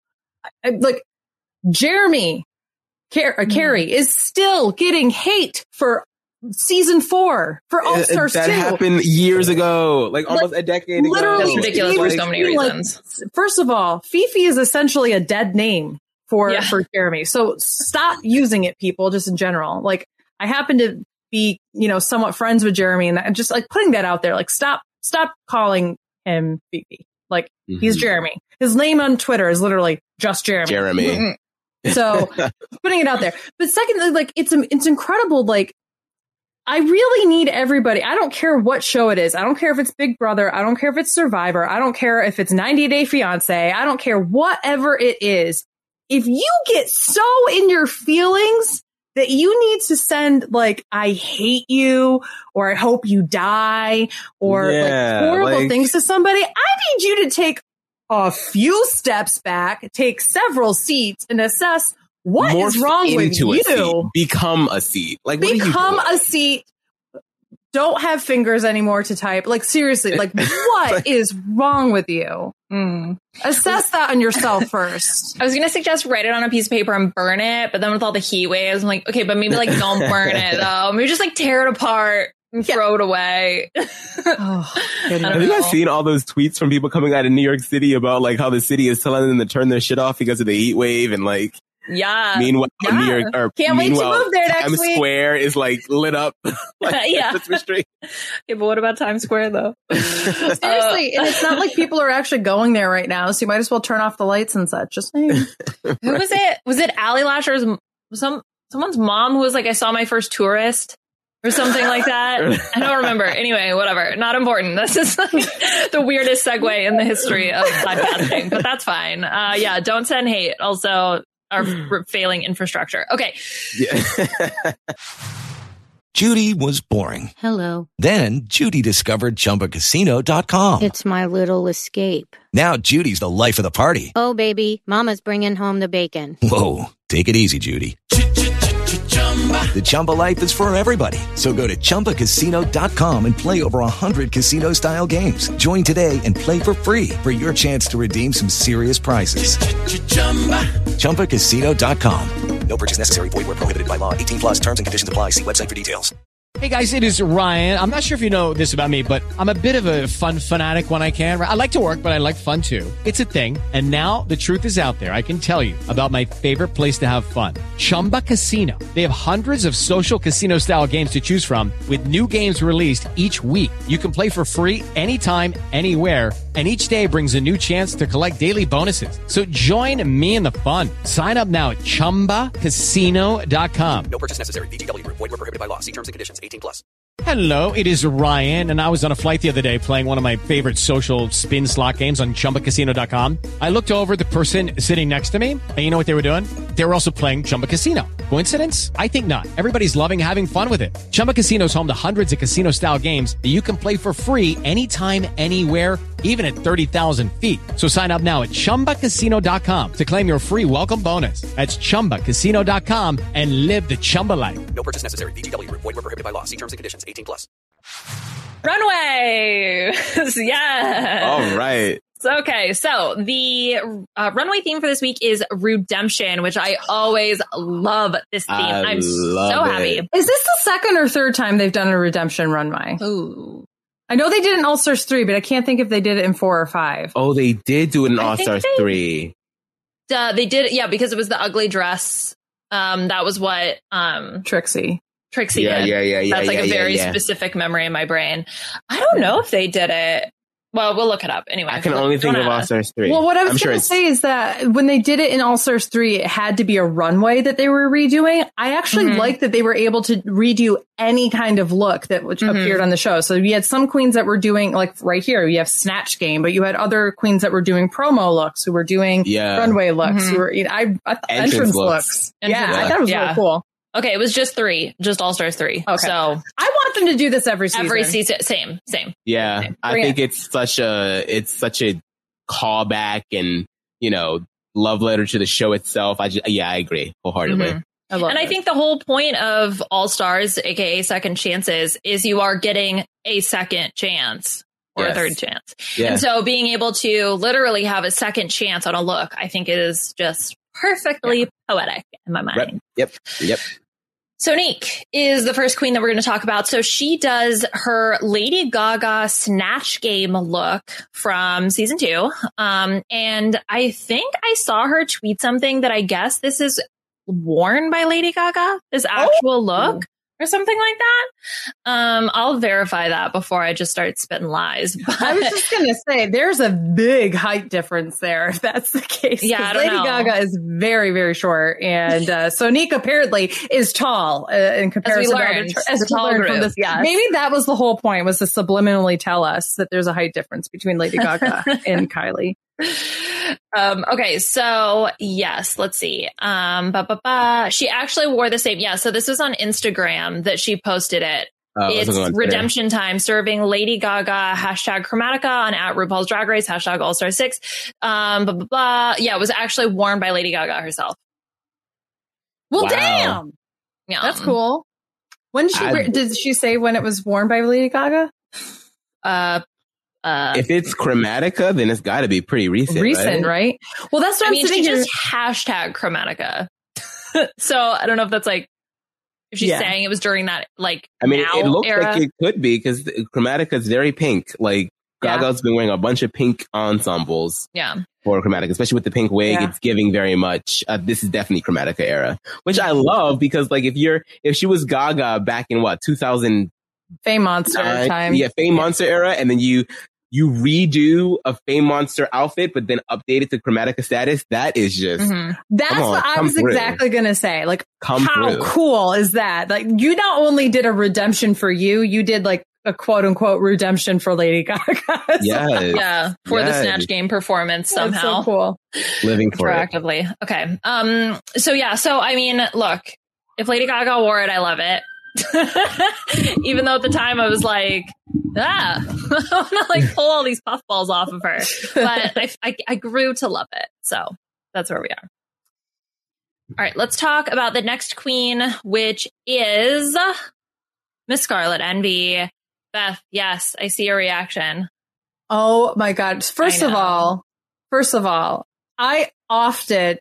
Speaker 7: Like Jeremy, Carrie is still getting hate for season 4 for All Stars 2.
Speaker 6: That happened years ago, like almost a decade ago.
Speaker 5: Literally, that's ridiculous for so many reasons.
Speaker 7: First of all, Fifi is essentially a dead name for Jeremy. So stop using it, people, just in general. Like, I happen to be, somewhat friends with Jeremy, and just like putting that out there, like stop calling him Fifi. Like, he's Jeremy. His name on Twitter is literally just Jeremy. So putting it out there. But secondly, like, it's incredible. Like, I really need everybody. I don't care what show it is. I don't care if it's Big Brother. I don't care if it's Survivor. I don't care if it's 90 Day Fiancé. I don't care whatever it is. If you get so in your feelings that you need to send like, I hate you, or I hope you die, or like horrible things to somebody, I need you to take a few steps back, take several seats, and assess what is wrong with you.
Speaker 6: Become a seat. Like,
Speaker 7: become a seat. Don't have fingers anymore to type. Like, seriously, like, what is wrong with you? Assess that on yourself first.
Speaker 5: I was going to suggest write it on a piece of paper and burn it, but then with all the heat waves, I'm like, okay, but maybe like don't burn it though. Maybe just like tear it apart. and throw it away.
Speaker 6: Have you guys seen all those tweets from people coming out of New York City about like how the city is telling them to turn their shit off because of the heat wave and like meanwhile New York or
Speaker 7: can't wait to move there next
Speaker 6: Times
Speaker 7: week.
Speaker 6: Square is like lit up like Christmas tree.
Speaker 5: Yeah, but what about Times Square though?
Speaker 7: Seriously, and it's not like people are actually going there right now, so you might as well turn off the lights and such. Just saying.
Speaker 5: Who was it? Was it Allie Lasher's someone's mom who was like, I saw my first tourist or something like that? I don't remember. Anyway, whatever. Not important. This is like the weirdest segue in the history of podcasting, but that's fine. Yeah, don't send hate. Also, our failing infrastructure. Okay.
Speaker 8: Yeah. Judy was boring.
Speaker 9: Hello.
Speaker 8: Then Judy discovered ChumbaCasino.com.
Speaker 9: It's my little escape.
Speaker 8: Now Judy's the life of the party.
Speaker 9: Oh, baby, mama's bringing home the bacon.
Speaker 8: Whoa, take it easy, Judy. The Chumba life is for everybody. So go to ChumbaCasino.com and play over 100 casino-style games. Join today and play for free for your chance to redeem some serious prizes. ChumbaCasino.com. No purchase necessary. Void where prohibited by law. 18+ terms and conditions apply. See website for details.
Speaker 10: Hey guys, it is Ryan. I'm not sure if you know this about me, but I'm a bit of a fun fanatic when I can. I like to work, but I like fun too. It's a thing. And now the truth is out there. I can tell you about my favorite place to have fun. Chumba Casino. They have hundreds of social casino style games to choose from with new games released each week. You can play for free anytime, anywhere. And each day brings a new chance to collect daily bonuses. So join me in the fun. Sign up now at ChumbaCasino.com.
Speaker 8: No purchase necessary. VGW Group. Void where prohibited by law. See terms and conditions. 18+.
Speaker 10: Hello, it is Ryan, and I was on a flight the other day playing one of my favorite social spin slot games on ChumbaCasino.com. I looked over at the person sitting next to me, and you know what they were doing? They were also playing Chumba Casino. Coincidence? I think not. Everybody's loving having fun with it. Chumba Casino is home to hundreds of casino-style games that you can play for free anytime, anywhere, even at 30,000 feet. So sign up now at ChumbaCasino.com to claim your free welcome bonus. That's ChumbaCasino.com and live the Chumba life.
Speaker 8: No purchase necessary. VGW Group. Void where prohibited by law. See terms and conditions. 18+.
Speaker 5: Runway. Yeah.
Speaker 6: All right.
Speaker 5: Okay, so the runway theme for this week is redemption, which I always love this theme. I'm so happy.
Speaker 7: Is this the second or third time they've done a redemption runway?
Speaker 5: Ooh.
Speaker 7: I know they did it in All Stars 3, but I can't think if they did it in 4 or 5.
Speaker 6: Oh, they did do it in All Stars 3.
Speaker 5: They did it, yeah, because it was the ugly dress. That was what
Speaker 7: Trixie
Speaker 5: did.
Speaker 6: Yeah.
Speaker 5: That's like a very specific memory in my brain. I don't know if they did it. Well, we'll look it up anyway.
Speaker 6: I can only think of All Stars 3.
Speaker 7: Well, what I was going to say is that when they did it in All Stars 3, it had to be a runway that they were redoing. I actually like that they were able to redo any kind of look that appeared on the show. So you had some queens that were doing, like right here, you have Snatch Game, but you had other queens that were doing promo looks, who were doing runway looks, who were entrance looks. I thought it was really cool.
Speaker 5: Okay, it was just 3, just All Stars 3.
Speaker 7: Okay.
Speaker 5: So
Speaker 7: I want them to do this every season.
Speaker 5: Same.
Speaker 6: Yeah, I think it's such a callback and, you know, love letter to the show itself. I agree wholeheartedly.
Speaker 5: I think the whole point of All Stars, aka Second Chances, is you are getting a second chance or a third chance. Yeah. And so being able to literally have a second chance on a look, I think is just perfectly poetic in my mind.
Speaker 6: Yep.
Speaker 5: Sonique is the first queen that we're going to talk about. So she does her Lady Gaga Snatch Game look from season 2. And I think I saw her tweet something that I guess this is worn by Lady Gaga, this actual look or something like that. I'll verify that before I just start spitting lies. But
Speaker 7: I was just going to say, there's a big height difference there if that's the case.
Speaker 5: Yeah, I don't know.
Speaker 7: Lady Gaga is very, very short, and Sonique apparently is tall in comparison
Speaker 5: as
Speaker 7: to tall from this. Yes. Maybe that was the whole point, was to subliminally tell us that there's a height difference between Lady Gaga and Kylie.
Speaker 5: Okay, so yes, let's see. She actually wore the same. Yeah, so this was on Instagram that she posted it. It's redemption time, serving Lady Gaga, #Chromatica on @RuPaul's Drag Race, #All-Star 6. Yeah, it was actually worn by Lady Gaga herself.
Speaker 7: Well, damn.
Speaker 5: Yeah,
Speaker 7: that's cool. When did she say when it was worn by Lady Gaga?
Speaker 6: If it's Chromatica, then it's got to be pretty recent,
Speaker 7: right? Well, that's what I'm saying.
Speaker 5: She just #Chromatica. So I don't know if that's like If she's saying it was during that, like,
Speaker 6: I mean,
Speaker 5: now
Speaker 6: it looks
Speaker 5: era.
Speaker 6: like it could be because Chromatica is very pink. Like, Gaga's been wearing a bunch of pink ensembles.
Speaker 5: Yeah.
Speaker 6: For Chromatica, especially with the pink wig, it's giving very much. This is definitely Chromatica era, which I love because, like, if she was Gaga back in 2000
Speaker 7: Fame Monster time,
Speaker 6: Fame Monster era, and then you redo a Fame Monster outfit, but then update it to Chromatica status. That is just
Speaker 7: that's what I was exactly gonna say. Like, how cool is that? Like, you not only did a redemption for you did like a quote unquote redemption for Lady Gaga.
Speaker 5: Yeah, for the Snatch Game performance somehow.
Speaker 7: That's so cool.
Speaker 6: Living for
Speaker 5: proactively.
Speaker 6: it.
Speaker 5: Okay. So I mean, look, if Lady Gaga wore it, I love it. Even though at the time I was like, I want to like pull all these puffballs off of her, but I grew to love it. So that's where we are. All right, let's talk about the next queen, which is Miss Scarlet Envy. Beth, yes, I see your reaction.
Speaker 7: Oh my God. First of all, I often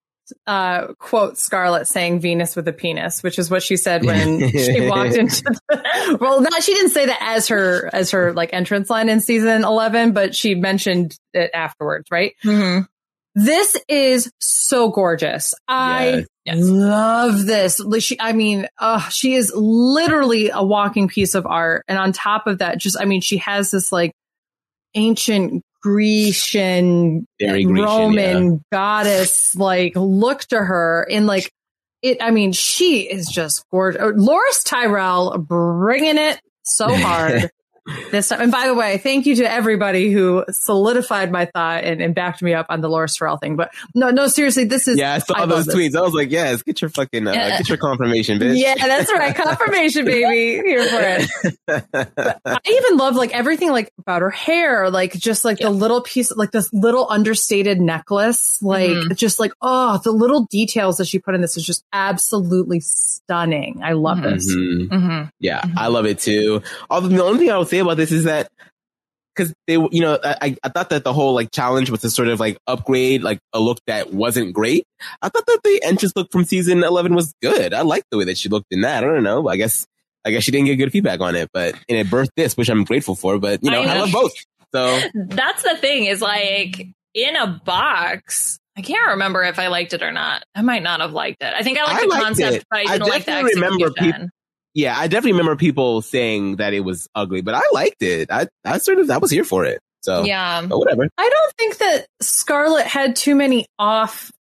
Speaker 7: quote Scarlet saying Venus with a penis, which is what she said when she walked into she didn't say that as her like entrance line in season 11, but she mentioned it afterwards, right?
Speaker 5: Mm-hmm.
Speaker 7: This is so gorgeous. I love this. She is literally a walking piece of art. And on top of that, she has this like ancient Grecian, Roman goddess like look to her in like it. I mean, she is just gorgeous. Loris Tyrell bringing it so hard this time. And by the way, thank you to everybody who solidified my thought and backed me up on the Loris Tyrell thing. But no, seriously, this is.
Speaker 6: Yeah, I saw those tweets. I was like, yes, get your fucking, get your confirmation, bitch.
Speaker 7: Yeah, that's right. Confirmation, baby. Here for it. But I even love like everything like about her hair, like just like the little piece, like this little understated necklace, like just like, the little details that she put in this is just absolutely stunning. I love this.
Speaker 6: Yeah, I love it too. Although the only thing I would say about this is that because they, I thought that the whole like challenge was to sort of like upgrade like a look that wasn't great. I thought that the entrance look from season 11 was good. I liked the way that she looked in that. I don't know. I guess she didn't get good feedback on it, but it birthed this, which I'm grateful for. But I love both. So
Speaker 5: that's the thing is like in a box. I can't remember if I liked it or not. I might not have liked it. I think I liked the concept, but I didn't like the execution.
Speaker 6: I definitely remember people saying that it was ugly, but I liked it. I was here for it. So but whatever.
Speaker 7: I don't think that Scarlet had too many off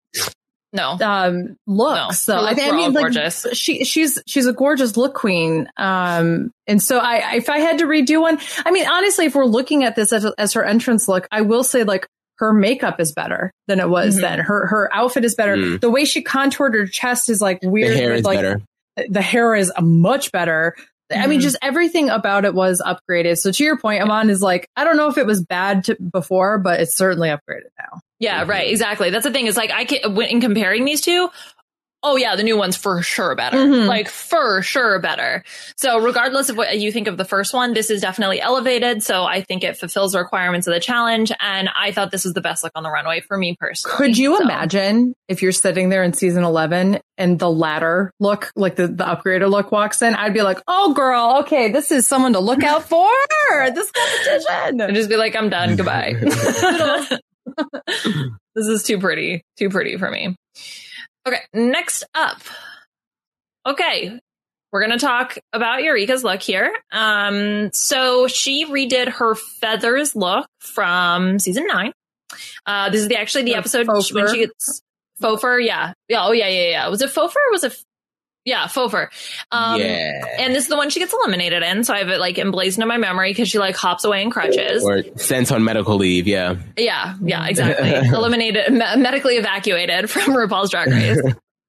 Speaker 7: looks. So I mean, like, gorgeous. She's a gorgeous look queen. And so if I had to redo one, I mean, honestly, if we're looking at this as her entrance look, I will say like her makeup is better than it was then. Her outfit is better. The way she contoured her chest is like weird.
Speaker 6: The hair is better.
Speaker 7: The hair is much better. I mean, just everything about it was upgraded. So to your point, Aman is like, I don't know if it was bad before, but it's certainly upgraded now.
Speaker 5: Yeah, right. Exactly. That's the thing is like, in comparing these two, oh yeah, the new one's for sure better. Like for sure better. So regardless of what you think of the first one, this is definitely elevated. So I think it fulfills the requirements of the challenge. And I thought this was the best look on the runway for me personally.
Speaker 7: Could you imagine if you're sitting there in season 11 and the ladder look, like the upgrader look walks in? I'd be like, oh girl, okay, this is someone to look out for this competition.
Speaker 5: And just be like, I'm done. Goodbye. This is too pretty for me. Okay, next up. Okay, we're going to talk about Eureka's look here. So she redid her feathers look from season 9. This is actually the episode when she gets faux fur. Yeah. Oh, yeah. Was it faux fur or was it? Yeah, faux fur. And this is the one she gets eliminated in. So I have it like emblazoned in my memory because she like hops away in crutches.
Speaker 6: Or sent on medical leave. Yeah,
Speaker 5: exactly. Eliminated, medically evacuated from RuPaul's Drag Race.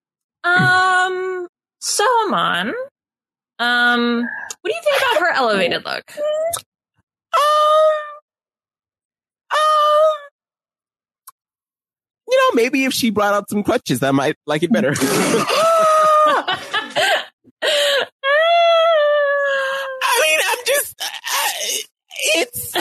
Speaker 5: So Aman, what do you think about her elevated look?
Speaker 6: Maybe if she brought out some crutches, I might like it better. I mean, I'm just, it's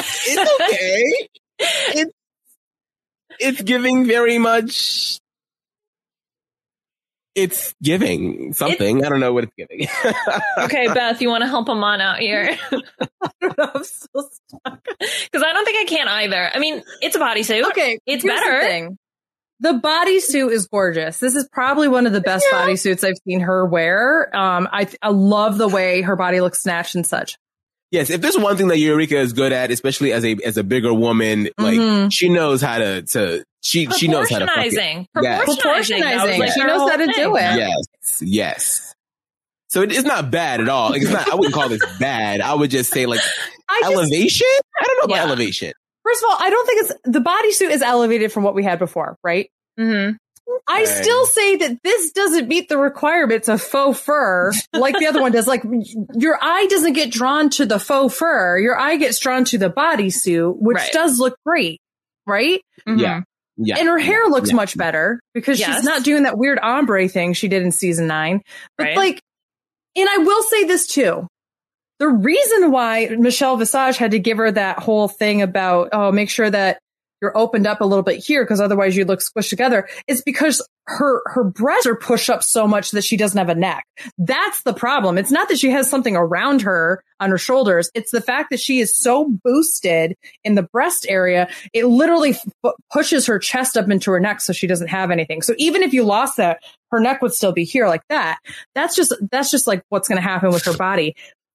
Speaker 6: okay. It's giving very much, It's giving something. I don't know what it's giving.
Speaker 5: Okay, Beth, you want to help Aman out here?
Speaker 7: I don't know. I'm so stuck.
Speaker 5: Because I don't think I can either. I mean, it's a bodysuit.
Speaker 7: Okay,
Speaker 5: it's
Speaker 7: here's
Speaker 5: better.
Speaker 7: The thing. The bodysuit is gorgeous. This is probably one of the best bodysuits I've seen her wear. I love the way her body looks snatched and such.
Speaker 6: Yes, if there's one thing that Eureka is good at, especially as a bigger woman, like she knows how to she knows how to
Speaker 5: proportionizing.
Speaker 7: Proportionizing. She knows how to do it.
Speaker 6: Yes. So it's not bad at all. Like, it's not. I wouldn't call this bad. I would just say like elevation. I don't know about elevation.
Speaker 7: First of all, I don't think the bodysuit is elevated from what we had before, right?
Speaker 5: Mm-hmm.
Speaker 7: I still say that this doesn't meet the requirements of faux fur like the other one does. Like, your eye doesn't get drawn to the faux fur. Your eye gets drawn to the bodysuit, which does look great, right?
Speaker 5: Mm-hmm.
Speaker 6: Yeah.
Speaker 7: And her hair looks much better because she's not doing that weird ombre thing she did in season 9. But like, and I will say this too. The reason why Michelle Visage had to give her that whole thing about, make sure that you're opened up a little bit here because otherwise you look squished together is because her breasts are pushed up so much that she doesn't have a neck. That's the problem. It's not that she has something around her on her shoulders. It's the fact that she is so boosted in the breast area. It literally pushes her chest up into her neck so she doesn't have anything. So even if you lost that, her neck would still be here like that. That's just like what's going to happen with her body.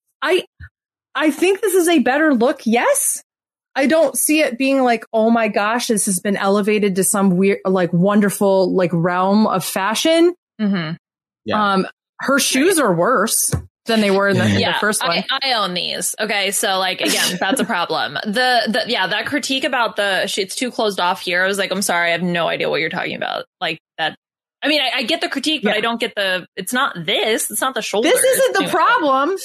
Speaker 7: I think this is a better look. Yes. I don't see it being like, oh my gosh, this has been elevated to some weird, like wonderful, like realm of fashion.
Speaker 5: Mm-hmm.
Speaker 6: Yeah.
Speaker 7: Her shoes are worse than they were in the first one.
Speaker 5: I own these. Okay. So like, again, that's a problem. That critique about it's too closed off here. I was like, I'm sorry. I have no idea what you're talking about. Like that. I mean, I get the critique, but I don't get it's not this. It's not the shoulder.
Speaker 7: This isn't the problem.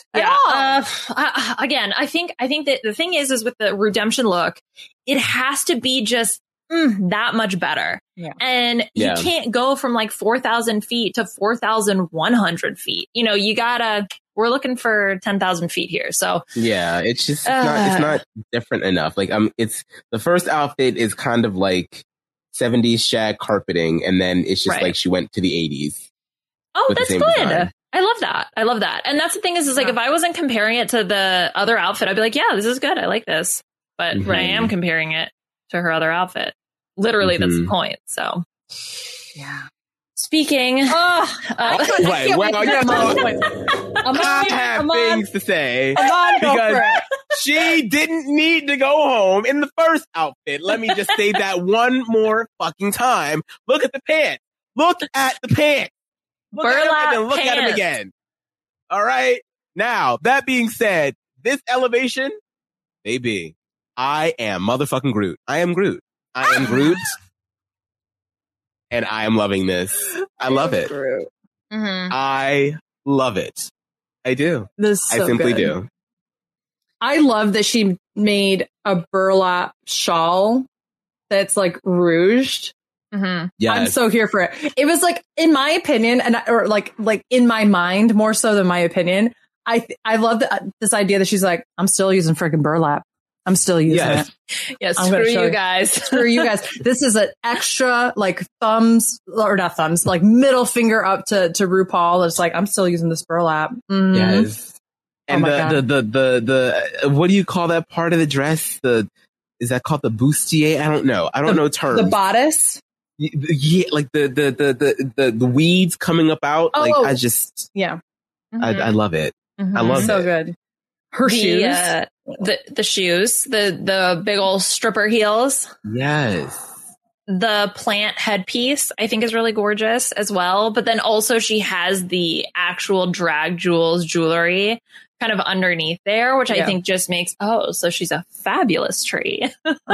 Speaker 5: Again, I think that the thing is with the redemption look, it has to be just that much better.
Speaker 7: Yeah.
Speaker 5: And you can't go from like 4,000 feet to 4,100 feet. You know, we're looking for 10,000 feet here. So
Speaker 6: yeah, it's just it's not different enough. Like it's the first outfit is kind of like 70s shag carpeting, and then it's just like she went to the 80s.
Speaker 5: Oh, that's good. Design. I love that. And that's the thing is like, if I wasn't comparing it to the other outfit, I'd be like, yeah, this is good. I like this. But I am comparing it to her other outfit. Literally, that's the point. So,
Speaker 7: yeah.
Speaker 5: Speaking.
Speaker 6: I have things to say because she didn't need to go home in the first outfit. Let me just say that one more fucking time. Look at the pants. Look at the pants. Look at him again. All right. Now, that being said, this elevation, baby, I am motherfucking Groot. I am Groot. I am Groot. And I am loving this. I love it.
Speaker 5: Mm-hmm.
Speaker 6: I love it. I do.
Speaker 7: This is so
Speaker 6: I simply
Speaker 7: good.
Speaker 6: do.
Speaker 7: I love that she made a burlap shawl that's like rouged.
Speaker 5: Mm-hmm.
Speaker 6: Yes.
Speaker 7: I'm so here for it. It was like, in my opinion, or like in my mind, more so than my opinion. I love this idea that she's like, I'm still using freaking burlap. I'm still using it.
Speaker 5: Yeah, screw you guys.
Speaker 7: Screw you guys. This is an extra like like middle finger up to RuPaul. It's like, I'm still using this burlap. Mm-hmm.
Speaker 6: Yes. And the what do you call that part of the dress? Is that called the bustier? I don't know. I don't know terms.
Speaker 7: The bodice?
Speaker 6: Yeah, like the weeds coming up out.
Speaker 7: Oh,
Speaker 6: like I just I love it.
Speaker 5: Mm-hmm.
Speaker 6: I love
Speaker 7: so
Speaker 6: it.
Speaker 7: Good. Her shoes,
Speaker 5: the shoes, the big old stripper heels.
Speaker 6: Yes.
Speaker 5: The plant headpiece, I think, is really gorgeous as well. But then also she has the actual drag jewels jewelry kind of underneath there, which I think just makes, so she's a fabulous tree.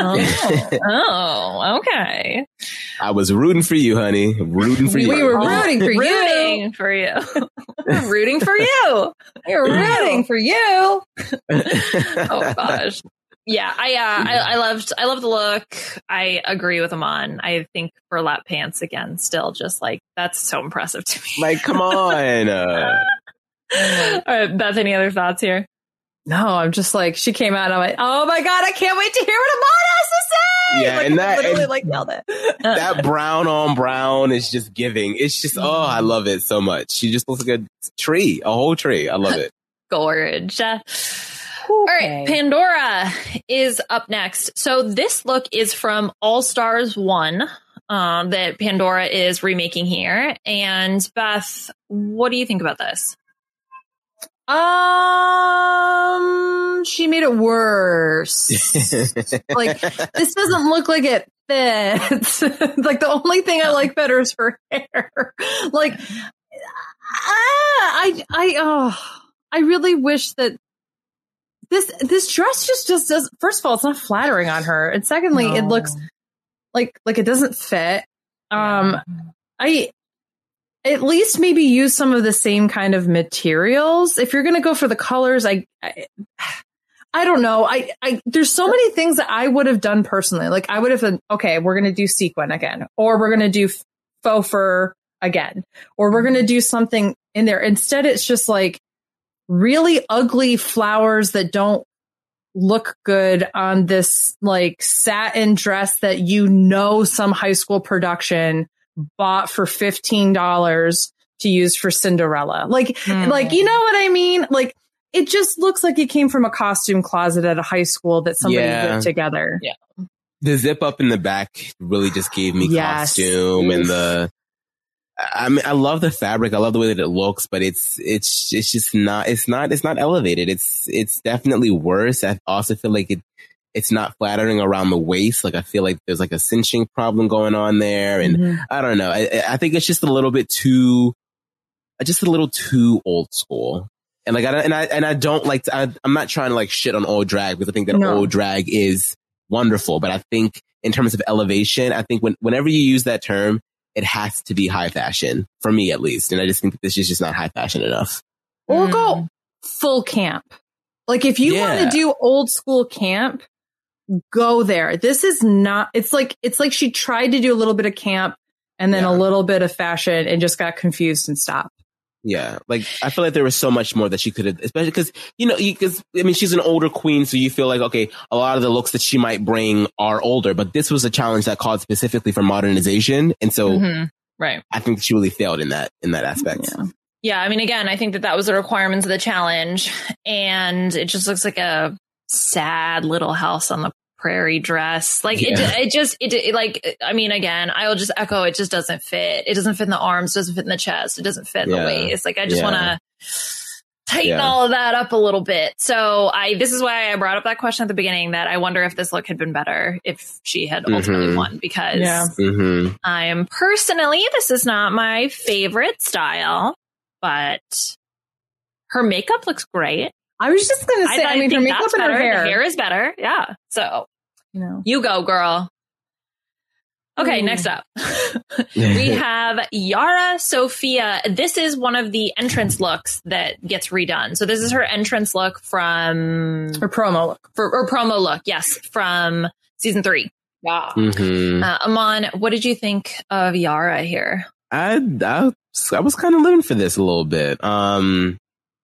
Speaker 5: Oh, okay.
Speaker 6: I was rooting for you, honey. Rooting for you.
Speaker 7: We were rooting for you.
Speaker 5: Rooting for you. Rooting for you.
Speaker 7: We were rooting for you.
Speaker 5: Oh gosh. Yeah, I love the look. I agree with Aman. I think burlap pants again, still just like, that's so impressive to me.
Speaker 6: Like, come on.
Speaker 5: All right, Beth, any other thoughts here?
Speaker 7: No, I'm just like, she came out and I'm like, oh my God, I can't wait to hear what Aman has to say.
Speaker 6: Yeah,
Speaker 7: like,
Speaker 6: and that
Speaker 7: literally
Speaker 6: and
Speaker 7: like yelled it.
Speaker 6: that brown on brown is just giving. It's just I love it so much. She just looks like a tree, a whole tree. I love it.
Speaker 5: Gorge. All right, Pandora is up next. So this look is from All Stars 1 that Pandora is remaking here. And Beth, what do you think about this?
Speaker 7: She made it worse. Like, this doesn't look like it fits. Like, the only thing I like better is her hair. Like, I really wish that this dress just does. First of all, it's not flattering on her, and secondly, it looks like it doesn't fit. I at least maybe use some of the same kind of materials if you're going to go for the colors. I don't know. There's so many things that I would have done personally. Like, I would have been, okay, we're going to do sequin again, or we're going to do faux fur again, or we're going to do something in there. Instead, it's just like really ugly flowers that don't look good on this like satin dress that some high school production bought for $15 to use for Cinderella. Like, you know what I mean? Like, it just looks like it came from a costume closet at a high school that somebody put together.
Speaker 5: Yeah.
Speaker 6: The zip up in the back really just gave me costume and I mean, I love the fabric. I love the way that it looks, but it's just not elevated. It's definitely worse. I also feel like it's not flattering around the waist. Like, I feel like there's like a cinching problem going on there. And I don't know. I think it's just a little too old school. And like, I don't like, I'm not trying to like shit on old drag, because I think that old drag is wonderful. But I think in terms of elevation, I think whenever you use that term, it has to be high fashion, for me at least. And I just think that this is just not high fashion enough.
Speaker 7: Or go full camp. Like, if you want to do old school camp, go there. This is not, it's like she tried to do a little bit of camp and then a little bit of fashion and just got confused and stopped.
Speaker 6: Yeah. Like, I feel like there was so much more that she could have, especially because, I mean, she's an older queen. So you feel like, okay, a lot of the looks that she might bring are older, but this was a challenge that called specifically for modernization. And so
Speaker 5: right.
Speaker 6: I think she really failed in that aspect.
Speaker 5: Yeah. I mean, again, I think that was the requirements of the challenge, and it just looks like a sad little house on the prairie dress. Like, I mean, again, I will just echo, it just doesn't fit. It doesn't fit in the arms, doesn't fit in the chest, it doesn't fit in the waist. Like, I just want to tighten all of that up a little bit. So this is why I brought up that question at the beginning, that I wonder if this look had been better if she had ultimately won, because I am personally, this is not my favorite style, but her makeup looks great.
Speaker 7: I was just going to say, I mean, her makeup and her hair.
Speaker 5: The hair is better. Yeah. So, you go, girl. Okay, next up. We have Yara Sofia. This is one of the entrance looks that gets redone. So this is her entrance look from...
Speaker 7: Her promo look.
Speaker 5: Or promo look, yes, from season 3. Yeah. Aman, what did you think of Yara here?
Speaker 6: I was kind of living for this a little bit. I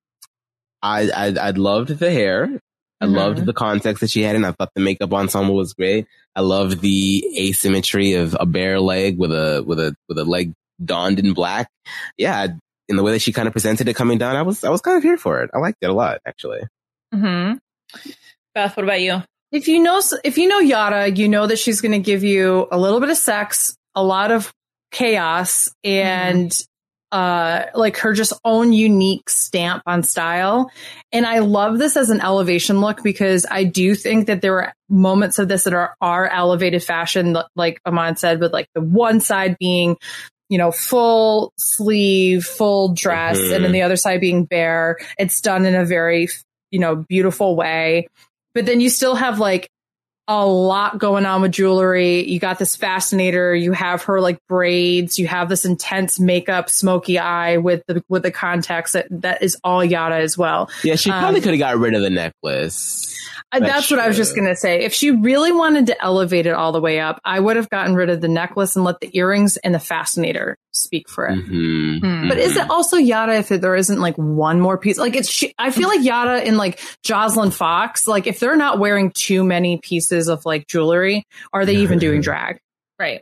Speaker 6: loved the hair. I loved the context that she had, and I thought the makeup ensemble was great. I loved the asymmetry of a bare leg with a leg donned in black. Yeah, in the way that she kind of presented it coming down, I was kind of here for it. I liked it a lot, actually.
Speaker 5: Beth, what about you?
Speaker 7: If you know Yara, you know that she's going to give you a little bit of sex, a lot of chaos, and like her just own unique stamp on style. And I love this as an elevation look, because I do think that there are moments of this that are elevated fashion, like Aman said, with like the one side being, full sleeve, full dress, and then the other side being bare. It's done in a very, beautiful way. But then you still have like a lot going on with jewelry. You got this fascinator. You have her like braids. You have this intense makeup, smoky eye with the context that is all Yara as well.
Speaker 6: Yeah, she probably could have got rid of the necklace.
Speaker 7: That's what I was just going to say. If she really wanted to elevate it all the way up, I would have gotten rid of the necklace and let the earrings and the fascinator speak for it.
Speaker 6: Mm-hmm.
Speaker 7: But is it also Yara if there isn't like one more piece? Like I feel like Yara and like Jocelyn Fox, like if they're not wearing too many pieces of like jewelry, are they even doing drag?
Speaker 5: Right.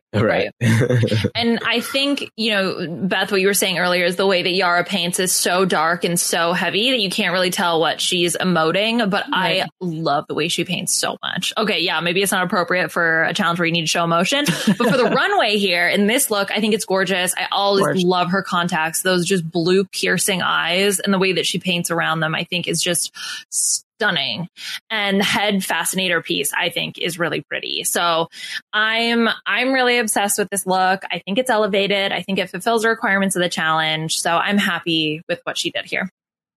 Speaker 6: And
Speaker 5: I think, Beth, what you were saying earlier is the way that Yara paints is so dark and so heavy that you can't really tell what she's emoting. But
Speaker 7: Right.
Speaker 5: I love the way she paints so much. Okay, yeah, maybe it's not appropriate for a challenge where you need to show emotion. But for the runway here in this look, I think it's gorgeous. I always love her contacts, those just blue piercing eyes, and the way that she paints around them, I think is just stunning. And the head fascinator piece, I think, is really pretty. So I'm really obsessed with this look. I think it's elevated. I think it fulfills the requirements of the challenge. So I'm happy with what she did here.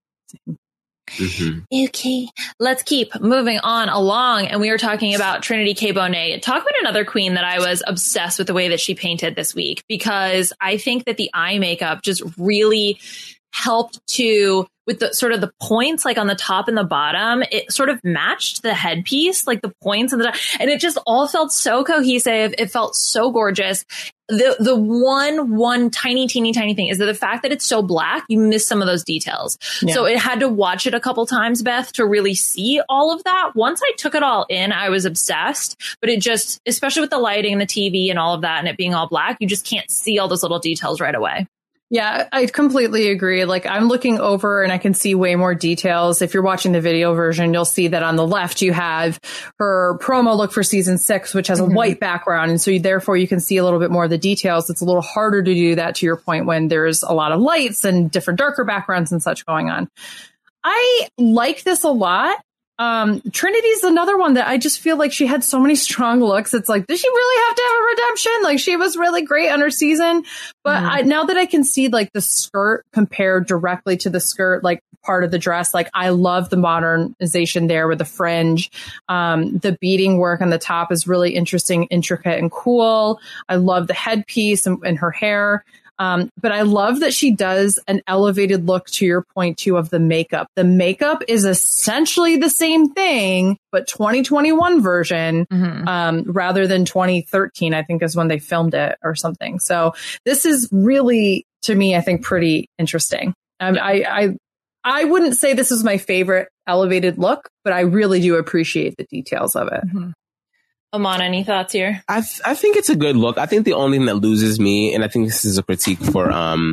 Speaker 6: Mm-hmm.
Speaker 5: Okay, let's keep moving on along. And we were talking about Trinity K. Bonet. Talk about another queen that I was obsessed with the way that she painted this week, because I think that the eye makeup just really helped to, with the sort of the points like on the top and the bottom, it sort of matched the headpiece, like the points and and it just all felt so cohesive. It felt so gorgeous. The one tiny, teeny, tiny thing is that the fact that it's so black, you miss some of those details. Yeah. So it had to watch it a couple times, Beth, to really see all of that. Once I took it all in, I was obsessed, but it just, especially with the lighting and the TV and all of that and it being all black, you just can't see all those little details right away.
Speaker 7: Yeah, I completely agree. Like I'm looking over and I can see way more details. If you're watching the video version, you'll see that on the left, you have her promo look for season 6, which has a white background. And so therefore you can see a little bit more of the details. It's a little harder to do that, to your point, when there's a lot of lights and different darker backgrounds and such going on. I like this a lot. Trinity's another one that I just feel like she had so many strong looks. It's like, does she really have to have a redemption? Like she was really great on her season. But now that I can see like the skirt compared directly to the skirt, like part of the dress, like I love the modernization there with the fringe. The beading work on the top is really interesting, intricate and cool. I love the headpiece and her hair. But I love that she does an elevated look, to your point too, of the makeup. The makeup is essentially the same thing, but 2021 version, rather than 2013, I think is when they filmed it or something. So this is really, to me, I think pretty interesting. I wouldn't say this is my favorite elevated look, but I really do appreciate the details of it.
Speaker 5: Aman, any thoughts here?
Speaker 6: I think it's a good look. I think the only thing that loses me, and I think this is a critique for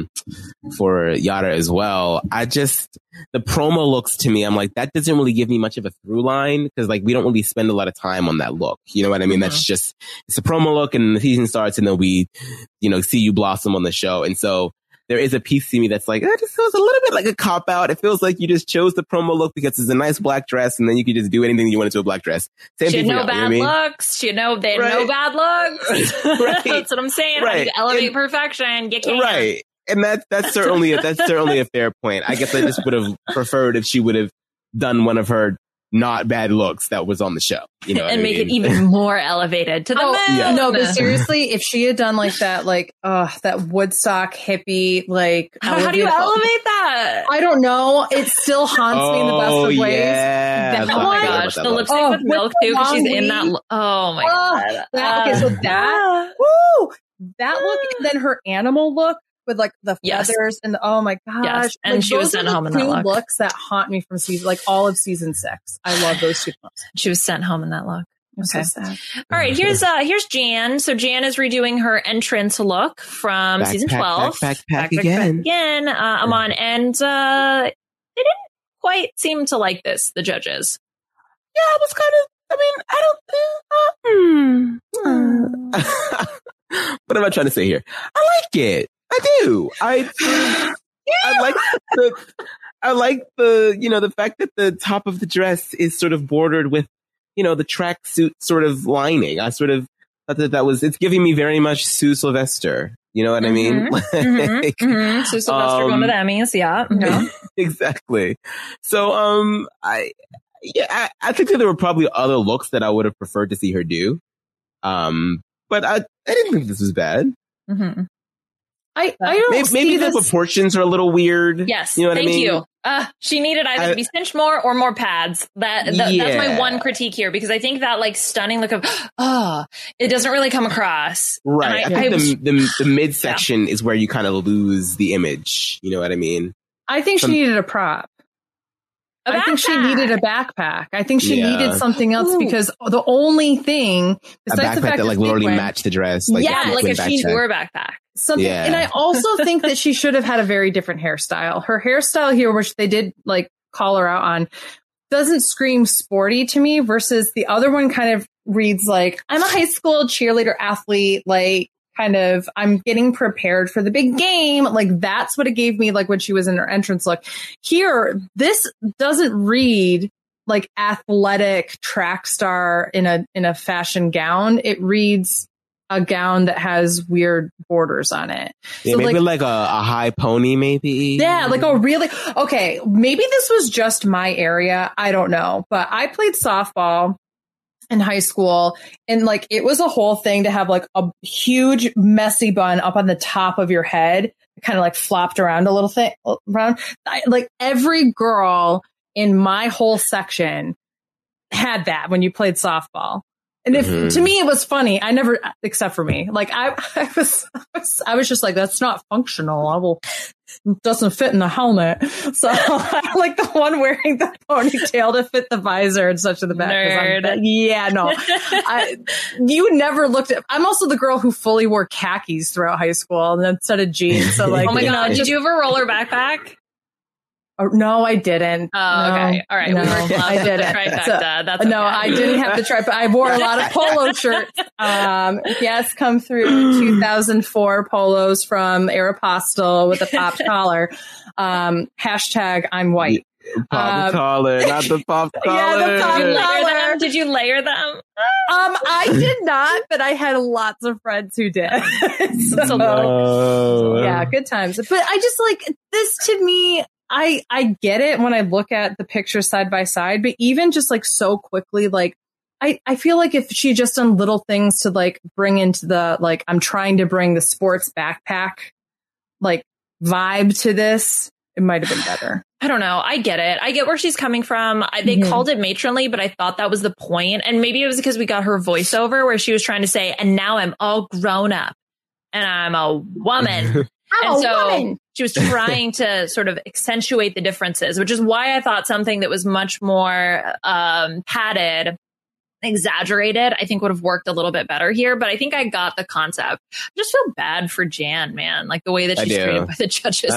Speaker 6: Yara as well, the promo looks to me, I'm like, that doesn't really give me much of a through line, because like we don't really spend a lot of time on that look. You know what I mean? That's just, it's a promo look and the season starts and then we, see you blossom on the show. And so there is a piece to me that's like, it just feels a little bit like a cop out. It feels like you just chose the promo look because it's a nice black dress and then you could just do anything you want to a black dress. Same
Speaker 5: she
Speaker 6: thing
Speaker 5: had no
Speaker 6: for
Speaker 5: bad looks. They had no bad looks.
Speaker 6: Right.
Speaker 5: That's what I'm saying.
Speaker 6: Right.
Speaker 5: How do you elevate perfection? You can't.
Speaker 6: Right. And that's certainly a fair point. I guess I just would have preferred if she would have done one of her not bad looks that was on the show,
Speaker 5: and make it even more elevated to the moon.
Speaker 7: Yeah. No, but seriously, if she had done like that, like that Woodstock hippie, like
Speaker 5: how do you elevate that?
Speaker 7: I don't know. It still haunts me in the best of ways.
Speaker 6: Yeah.
Speaker 5: Oh my gosh, the lipstick with milk too, because she's in that. Oh my god.
Speaker 7: Okay, so that look, and then her animal look with like the feathers and oh my gosh.
Speaker 5: Yes. And
Speaker 7: like,
Speaker 5: she was sent home in that look.
Speaker 7: Looks that haunt me from all of season 6. I love those 2 looks.
Speaker 5: She was sent home in that look.
Speaker 7: Okay. So sad.
Speaker 5: All right, here's Jan. So Jan is redoing her entrance look from season 12.
Speaker 6: Back again.
Speaker 5: Aman, and they didn't quite seem to like this, the judges.
Speaker 6: Yeah, it was kind of, what am I trying to say here? I like it. I do. I like the fact that the top of the dress is sort of bordered with, the tracksuit sort of lining. I sort of thought it's giving me very much Sue Sylvester. You know what I mean?
Speaker 5: Sue Sylvester going to the Emmys. Yeah.
Speaker 6: Exactly. So, I think that there were probably other looks that I would have preferred to see her do. But I didn't think this was bad.
Speaker 7: I don't
Speaker 6: maybe the proportions are a little weird.
Speaker 5: Yes.
Speaker 6: You know what I mean?
Speaker 5: Thank you. She needed either to be cinched more or more pads. That's my one critique here, because I think that like stunning look of, it doesn't really come across.
Speaker 6: Right. I think the midsection is where you kind of lose the image. You know what I mean?
Speaker 7: I think she needed a prop. I think she needed a backpack. I think she needed something else because the only thing besides the fact
Speaker 6: that like literally matched the dress.
Speaker 5: Like if she wore a backpack.
Speaker 7: Something, and I also think that she should have had a very different hairstyle. Her hairstyle here, which they did like call her out on, doesn't scream sporty to me versus the other one kind of reads like, I'm a high school cheerleader athlete, like kind of, I'm getting prepared for the big game. Like that's what it gave me, like when she was in her entrance look. Here, this doesn't read like athletic track star in a fashion gown. It reads a gown that has weird borders on it.
Speaker 6: Yeah, so maybe like a high pony, maybe.
Speaker 7: Yeah, like okay, maybe this was just my area. I don't know. But I played softball in high school, and like it was a whole thing to have like a huge messy bun up on the top of your head, kind of like flopped around a little thing around. Like every girl in my whole section had that when you played softball. And if to me it was funny, I never, except for me, like I was just like, that's not functional. Doesn't fit in the helmet. So I like the one wearing the ponytail to fit the visor and such in the back. You never looked at. I'm also the girl who fully wore khakis throughout high school and instead of jeans. So like,
Speaker 5: oh my god, did you ever roller backpack?
Speaker 7: No, I didn't.
Speaker 5: Oh, okay. All right.
Speaker 7: No, I didn't.
Speaker 5: That's okay.
Speaker 7: No, I didn't have the tripod. I wore a lot of polo shirts. Yes, come through 2004 polos from Aeropostale with a popped collar. Hashtag I'm white.
Speaker 6: Pop collar, not the pop collar.
Speaker 7: Yeah, the pop collar.
Speaker 5: Did you layer them?
Speaker 7: I did not, but I had lots of friends who did. Yeah, good times. But I just like this to me. I get it when I look at the pictures side by side, but even just like so quickly, like I feel like if she just done little things to like bring into the, like, I'm trying to bring the sports backpack, like vibe to this, it might have been better.
Speaker 5: I don't know. I get it. I get where she's coming from. They called it matronly, but I thought that was the point. And maybe it was because we got her voiceover where she was trying to say, and now I'm all grown up and I'm a woman. Woman. She was trying to sort of accentuate the differences, which is why I thought something that was much more padded, exaggerated, I think would have worked a little bit better here. But I think I got the concept. I just feel bad for Jan, man, like the way that she's treated by the judges.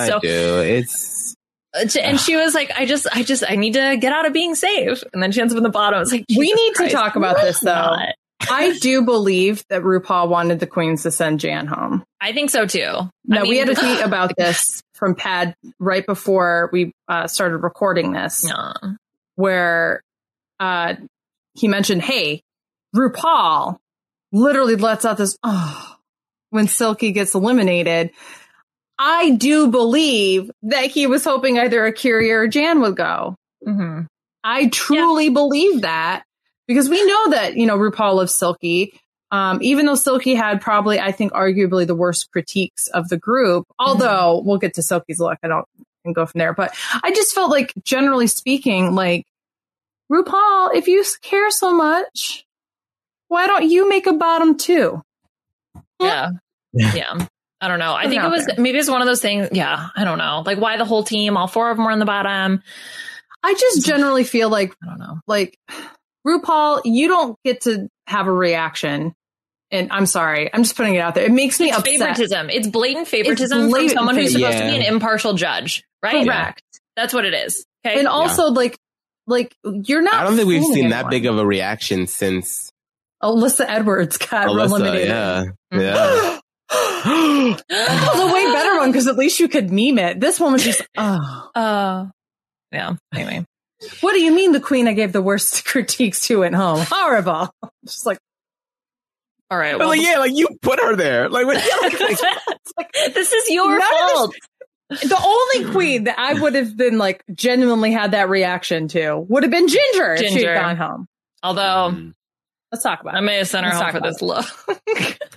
Speaker 5: And she was like, I need to get out of being safe. And then she ends up in the bottom. It's like,
Speaker 7: we need to talk about this though. I do believe that RuPaul wanted the queens to send Jan home.
Speaker 5: I think so too.
Speaker 7: No, we had a tweet about this from Pad right before we started recording this, where he mentioned, hey, RuPaul literally lets out this, when Silky gets eliminated. I do believe that he was hoping either Akira or Jan would go.
Speaker 5: Mm-hmm.
Speaker 7: I truly believe that. Because we know that, RuPaul loves Silky, even though Silky had probably, I think, arguably the worst critiques of the group, although we'll get to Silky's look and go from there. But I just felt like, generally speaking, like, RuPaul, if you care so much, why don't you make a bottom too?
Speaker 5: Yeah. I don't know. I think maybe it's one of those things. Yeah, I don't know. Like, why the whole team, all four of them were on the bottom.
Speaker 7: I just generally feel like, I don't know, like, RuPaul, you don't get to have a reaction. And I'm sorry, I'm just putting it out there. It makes me upset.
Speaker 5: Favoritism. It's blatant favoritism from someone who's supposed to be an impartial judge, right?
Speaker 7: Correct.
Speaker 5: That's what it is. Okay.
Speaker 7: And also, like you're not.
Speaker 6: I don't think we've seen that big of a reaction since
Speaker 7: Alyssa Edwards got eliminated.
Speaker 6: Yeah.
Speaker 7: That was a way better one because at least you could meme it. This one was just
Speaker 5: yeah. Anyway.
Speaker 7: What do you mean the queen I gave the worst critiques to went home? Horrible. Just like,
Speaker 5: all right.
Speaker 6: Well, like you put her there. Like,
Speaker 5: this is your fault.
Speaker 7: The only queen that I would have been like genuinely had that reaction to would have been Ginger if she'd gone home.
Speaker 5: Although,
Speaker 7: let's talk about it.
Speaker 5: I may have sent her home for this look.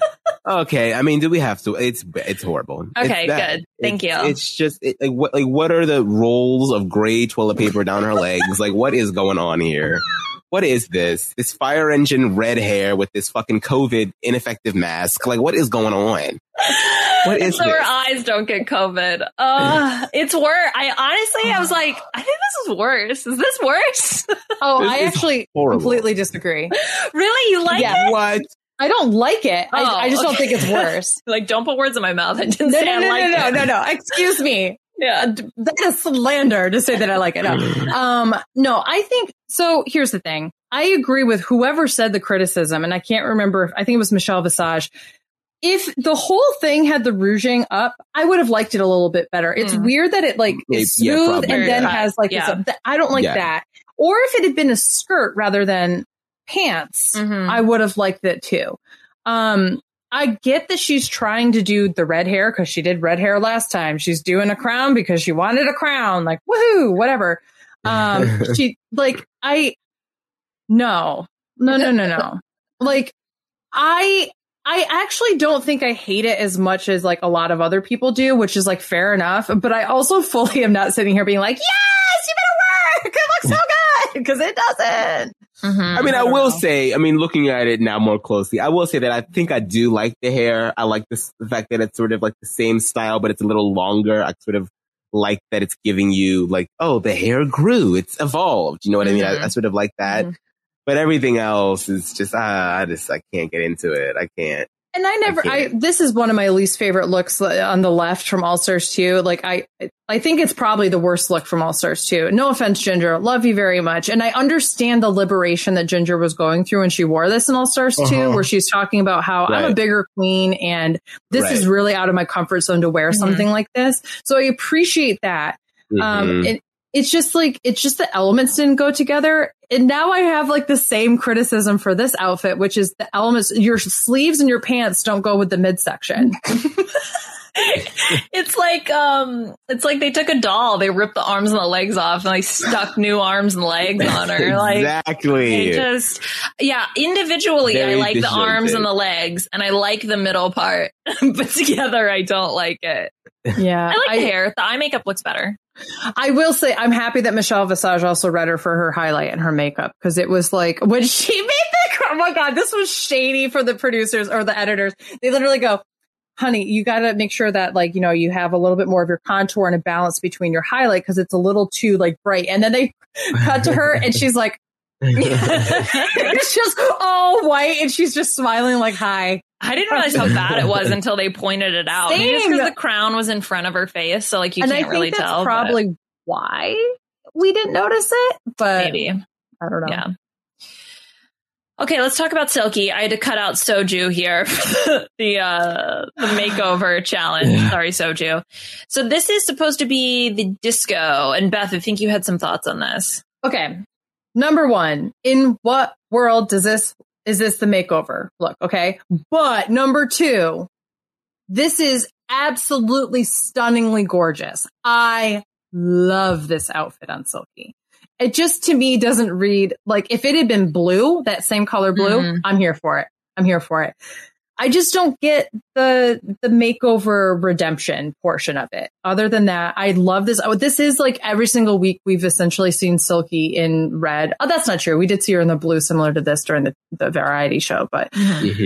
Speaker 6: Okay, I mean, do we have to? It's horrible.
Speaker 5: Okay, good. Thank you.
Speaker 6: It's just what are the rolls of gray toilet paper down her legs? Like, what is going on here? What is this? This fire engine red hair with this fucking COVID ineffective mask. Like, what is going on? What is
Speaker 5: so
Speaker 6: this?
Speaker 5: her eyes don't get COVID. It's worse. I was like, I think this is worse. Is this worse?
Speaker 7: Oh, I actually completely disagree.
Speaker 5: Really? You like it?
Speaker 6: What?
Speaker 7: I don't like it. I just don't think it's worse.
Speaker 5: Like, don't put words in my mouth. I didn't say I like it.
Speaker 7: No. Excuse me.
Speaker 5: Yeah.
Speaker 7: That is slander to say that I like it. No, I think, so here's the thing. I agree with whoever said the criticism, and I can't remember, I think it was Michelle Visage. If the whole thing had the rouging up, I would have liked it a little bit better. It's weird that it like is smooth and then has like this, I don't like that. Or if it had been a skirt rather than pants, I would have liked it too. I get that she's trying to do the red hair because she did red hair last time. She's doing a crown because she wanted a crown. Like, woohoo, whatever. No. Like, I actually don't think I hate it as much as like a lot of other people do, which is like fair enough. But I also fully am not sitting here being like, yes, you better work. It looks so good, because it doesn't.
Speaker 6: I mean, I will say, looking at it now more closely, I will say that I think I do like the hair. I like the fact that it's sort of like the same style, but it's a little longer. I sort of like that it's giving you like, oh, the hair grew. It's evolved. You know what I mean? I sort of like that. But everything else is just, I can't get into it. I can't.
Speaker 7: And this is one of my least favorite looks on the left from All Stars 2. Like, I think it's probably the worst look from All Stars 2. No offense, Ginger. Love you very much. And I understand the liberation that Ginger was going through when she wore this in All Stars 2, where she's talking about how I'm a bigger queen and this is really out of my comfort zone to wear something like this. So I appreciate that. It's just the elements didn't go together. And now I have like the same criticism for this outfit, which is the elements, your sleeves and your pants don't go with the midsection.
Speaker 5: It's like they took a doll, they ripped the arms and the legs off, and like stuck new arms and legs on her. Like,
Speaker 6: exactly.
Speaker 5: Individually, very I like the arms and the legs, and I like the middle part, but together I don't like it.
Speaker 7: Yeah,
Speaker 5: I like the hair. The eye makeup looks better.
Speaker 7: I will say I'm happy that Michelle Visage also read her for her highlight and her makeup, because it was like when she made oh my God, this was shady for the producers or the editors. They literally go, honey, you got to make sure that like, you have a little bit more of your contour and a balance between your highlight, because it's a little too like bright. And then they cut to her and she's like, it's just all white and she's just smiling like, hi.
Speaker 5: I didn't realize how bad it was until they pointed it out. Maybe just because the crown was in front of her face, so like you can't really tell.
Speaker 7: That's probably why we didn't notice it, but
Speaker 5: maybe.
Speaker 7: I don't know.
Speaker 5: Yeah. Okay, let's talk about Silky. I had to cut out Soju here for the makeover challenge. Sorry, Soju. So this is supposed to be the disco, and Beth, I think you had some thoughts on this.
Speaker 7: Okay, number one, in what world is this the makeover look? Okay, but number two, this is absolutely stunningly gorgeous. I love this outfit on Silky. It just, to me, doesn't read like, if it had been blue, that same color blue, I'm here for it. I just don't get the makeover redemption portion of it. Other than that, I love this. Oh, this is like every single week we've essentially seen Silky in red. Oh, that's not true. We did see her in the blue similar to this during the variety show, but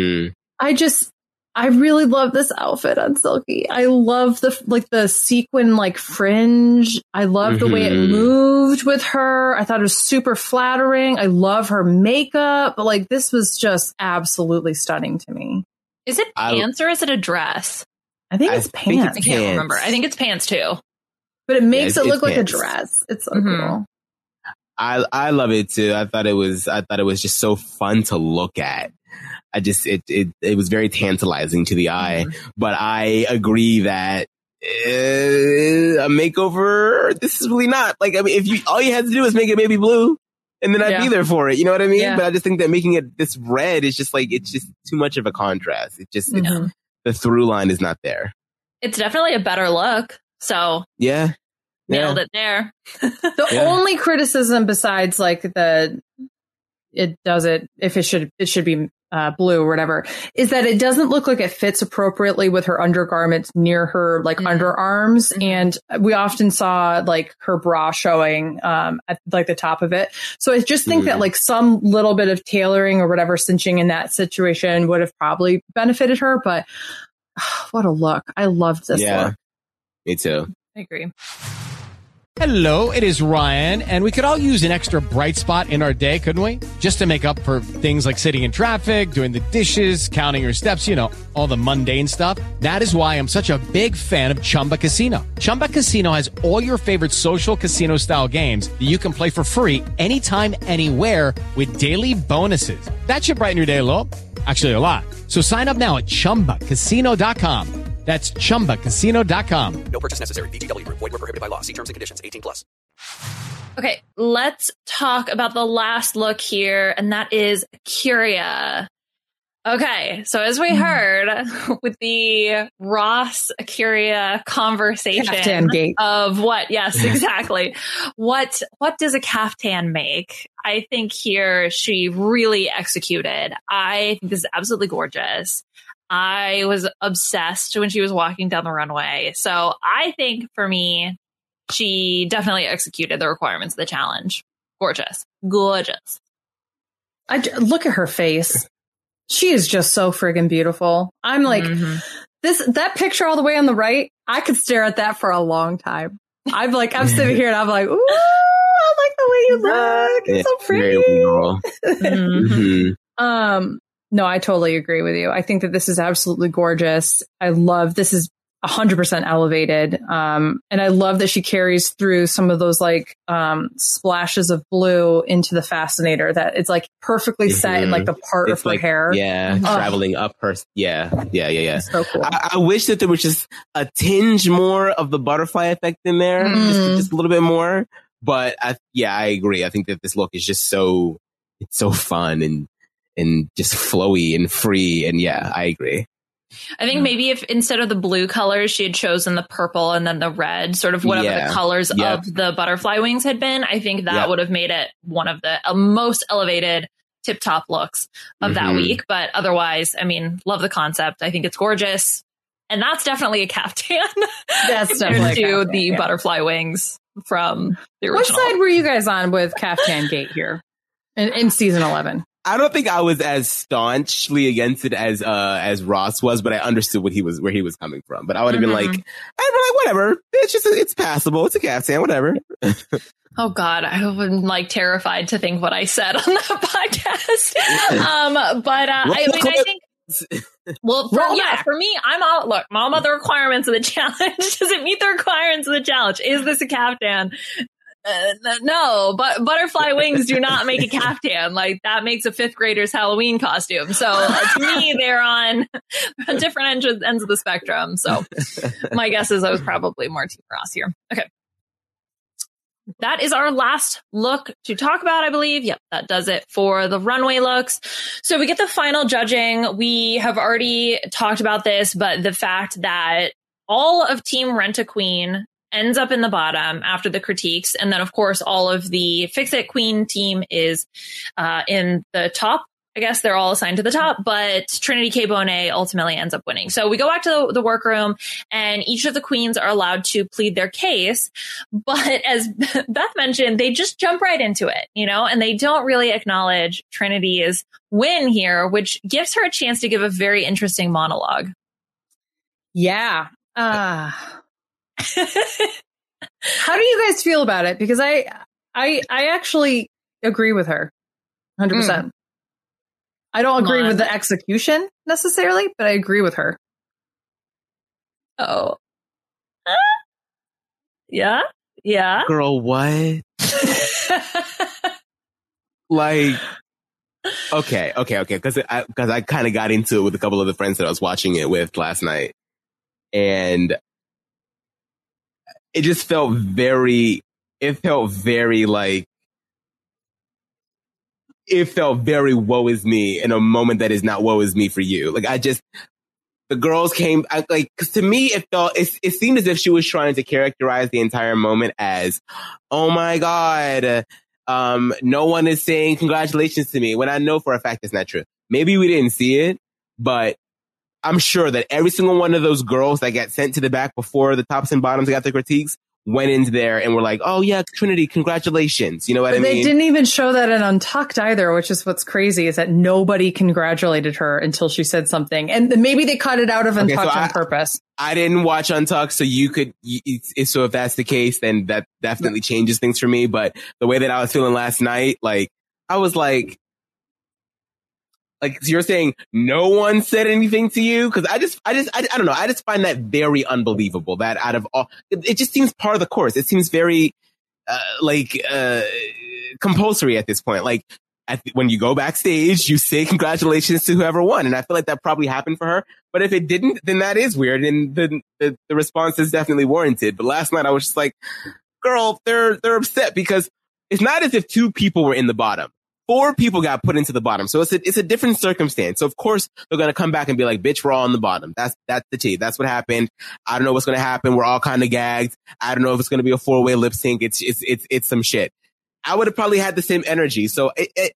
Speaker 7: I really love this outfit on Silky. I love the sequin like fringe. I love the way it moved with her. I thought it was super flattering. I love her makeup. But like, this was just absolutely stunning to me.
Speaker 5: Is it pants or is it a dress?
Speaker 7: I think it's pants.
Speaker 5: I can't remember. I think it's pants too.
Speaker 7: But it makes it look like a dress. It's so cool.
Speaker 6: I love it too. I thought it was just so fun to look at. It was very tantalizing to the eye, but I agree that a makeover, this is really not like, I mean, all you had to do is make it baby blue and then I'd be there for it. You know what I mean? Yeah. But I just think that making it this red is just like, it's just too much of a contrast. It just, the through line is not there.
Speaker 5: It's definitely a better look. So nailed it there.
Speaker 7: The only criticism besides like it should be blue or whatever, is that it doesn't look like it fits appropriately with her undergarments near her like underarms. And we often saw like her bra showing at like the top of it. So I just think that like some little bit of tailoring or whatever cinching in that situation would have probably benefited her. But what a look. I loved this look.
Speaker 6: Me too.
Speaker 5: I agree.
Speaker 10: Hello, it is Ryan, and we could all use an extra bright spot in our day, couldn't we? Just to make up for things like sitting in traffic, doing the dishes, counting your steps, you know, all the mundane stuff. That is why I'm such a big fan of Chumba Casino. Chumba Casino has all your favorite social casino style games that you can play for free anytime, anywhere with daily bonuses. That should brighten your day a little. Actually, a lot. So sign up now at ChumbaCasino.com. That's ChumbaCasino.com.
Speaker 11: No purchase necessary. VGW Group. Void where prohibited by law. See terms and conditions. 18+.
Speaker 5: Okay, let's talk about the last look here, and that is A'keria. Okay, so as we heard with the Ross A'keria conversation of what? Yes, exactly. What does a caftan make? I think here she really executed. I think this is absolutely gorgeous. I was obsessed when she was walking down the runway. So I think for me, she definitely executed the requirements of the challenge. Gorgeous. Gorgeous.
Speaker 7: Look at her face. She is just so friggin' beautiful. I'm like, that picture all the way on the right, I could stare at that for a long time. I'm sitting here and I'm like, ooh, I like the way you look. It's so pretty. No, I totally agree with you. I think that this is absolutely gorgeous. I love this is 100% elevated. And I love that she carries through some of those like splashes of blue into the fascinator, that it's like perfectly set in like the part of her hair.
Speaker 6: Yeah, traveling up her. Yeah.
Speaker 7: So cool.
Speaker 6: I wish that there was just a tinge more of the butterfly effect in there, just a little bit more. But I agree. I think that this look is just so fun and just flowy and free. And yeah, I agree.
Speaker 5: I think maybe if instead of the blue colors, she had chosen the purple and then the red, sort of whatever the colors of the butterfly wings had been, I think that would have made it one of the most elevated tip top looks of that week. But otherwise, I mean, love the concept. I think it's gorgeous. And that's definitely a caftan.
Speaker 7: That's definitely
Speaker 5: to the butterfly wings from the original.
Speaker 7: What side were you guys on with Caftan Gate here in season 11?
Speaker 6: I don't think I was as staunchly against it as Ross was, but I understood where he was coming from. But I would have been like, whatever. It's passable. It's a caftan, whatever.
Speaker 5: Oh God, I would have been like terrified to think what I said on that podcast. I think. Well, for me, I'm all about the requirements of the challenge. Does it meet the requirements of the challenge? Is this a caftan? No, but butterfly wings do not make a caftan. Like that makes a fifth grader's Halloween costume. So to me, they're on different ends of the spectrum. So my guess is I was probably more Team Ross here. Okay. That is our last look to talk about, I believe. Yep, that does it for the runway looks. So we get the final judging. We have already talked about this, but the fact that all of Team Rent-A-Queen ends up in the bottom after the critiques. And then, of course, all of the Fix-It Queen team is in the top. I guess they're all assigned to the top, but Trinity K. Bonet ultimately ends up winning. So we go back to the workroom, and each of the queens are allowed to plead their case. But as Beth mentioned, they just jump right into it, and they don't really acknowledge Trinity's win here, which gives her a chance to give a very interesting monologue.
Speaker 7: Yeah. How do you guys feel about it? Because I actually agree with her 100%. I don't agree with the execution necessarily, but I agree with her.
Speaker 5: Oh. Yeah.
Speaker 6: Girl, what? Like, okay. Because I kind of got into it with a couple of the friends that I was watching it with last night. And it just felt very woe is me in a moment that is not woe is me for you. Like the girls came, cause to me, it seemed as if she was trying to characterize the entire moment as, oh my God, no one is saying congratulations to me, when I know for a fact it's not true. maybe we didn't see it, but I'm sure that every single one of those girls that got sent to the back before the tops and bottoms got the critiques went into there and were like, oh yeah, Trinity, congratulations. You know what I mean?
Speaker 7: They didn't even show that in Untucked either, which is what's crazy, is that nobody congratulated her until she said something. And maybe they cut it out of Untucked on purpose.
Speaker 6: I didn't watch Untucked, so so if that's the case, then that definitely changes things for me. But the way that I was feeling last night, like, I was like so you're saying no one said anything to you? Cause I don't know. I just find that very unbelievable that out of all, it just seems part of the course. It seems very, compulsory at this point. Like, when you go backstage, you say congratulations to whoever won. And I feel like that probably happened for her. But if it didn't, then that is weird. And the response is definitely warranted. But last night I was just like, girl, they're upset because it's not as if 2 people were in the bottom. 4 people got put into the bottom. So it's a different circumstance. So of course they're going to come back and be like, bitch, we're all on the bottom. That's the tea. That's what happened. I don't know what's going to happen. We're all kind of gagged. I don't know if it's going to be a 4-way lip sync. It's some shit. I would have probably had the same energy. So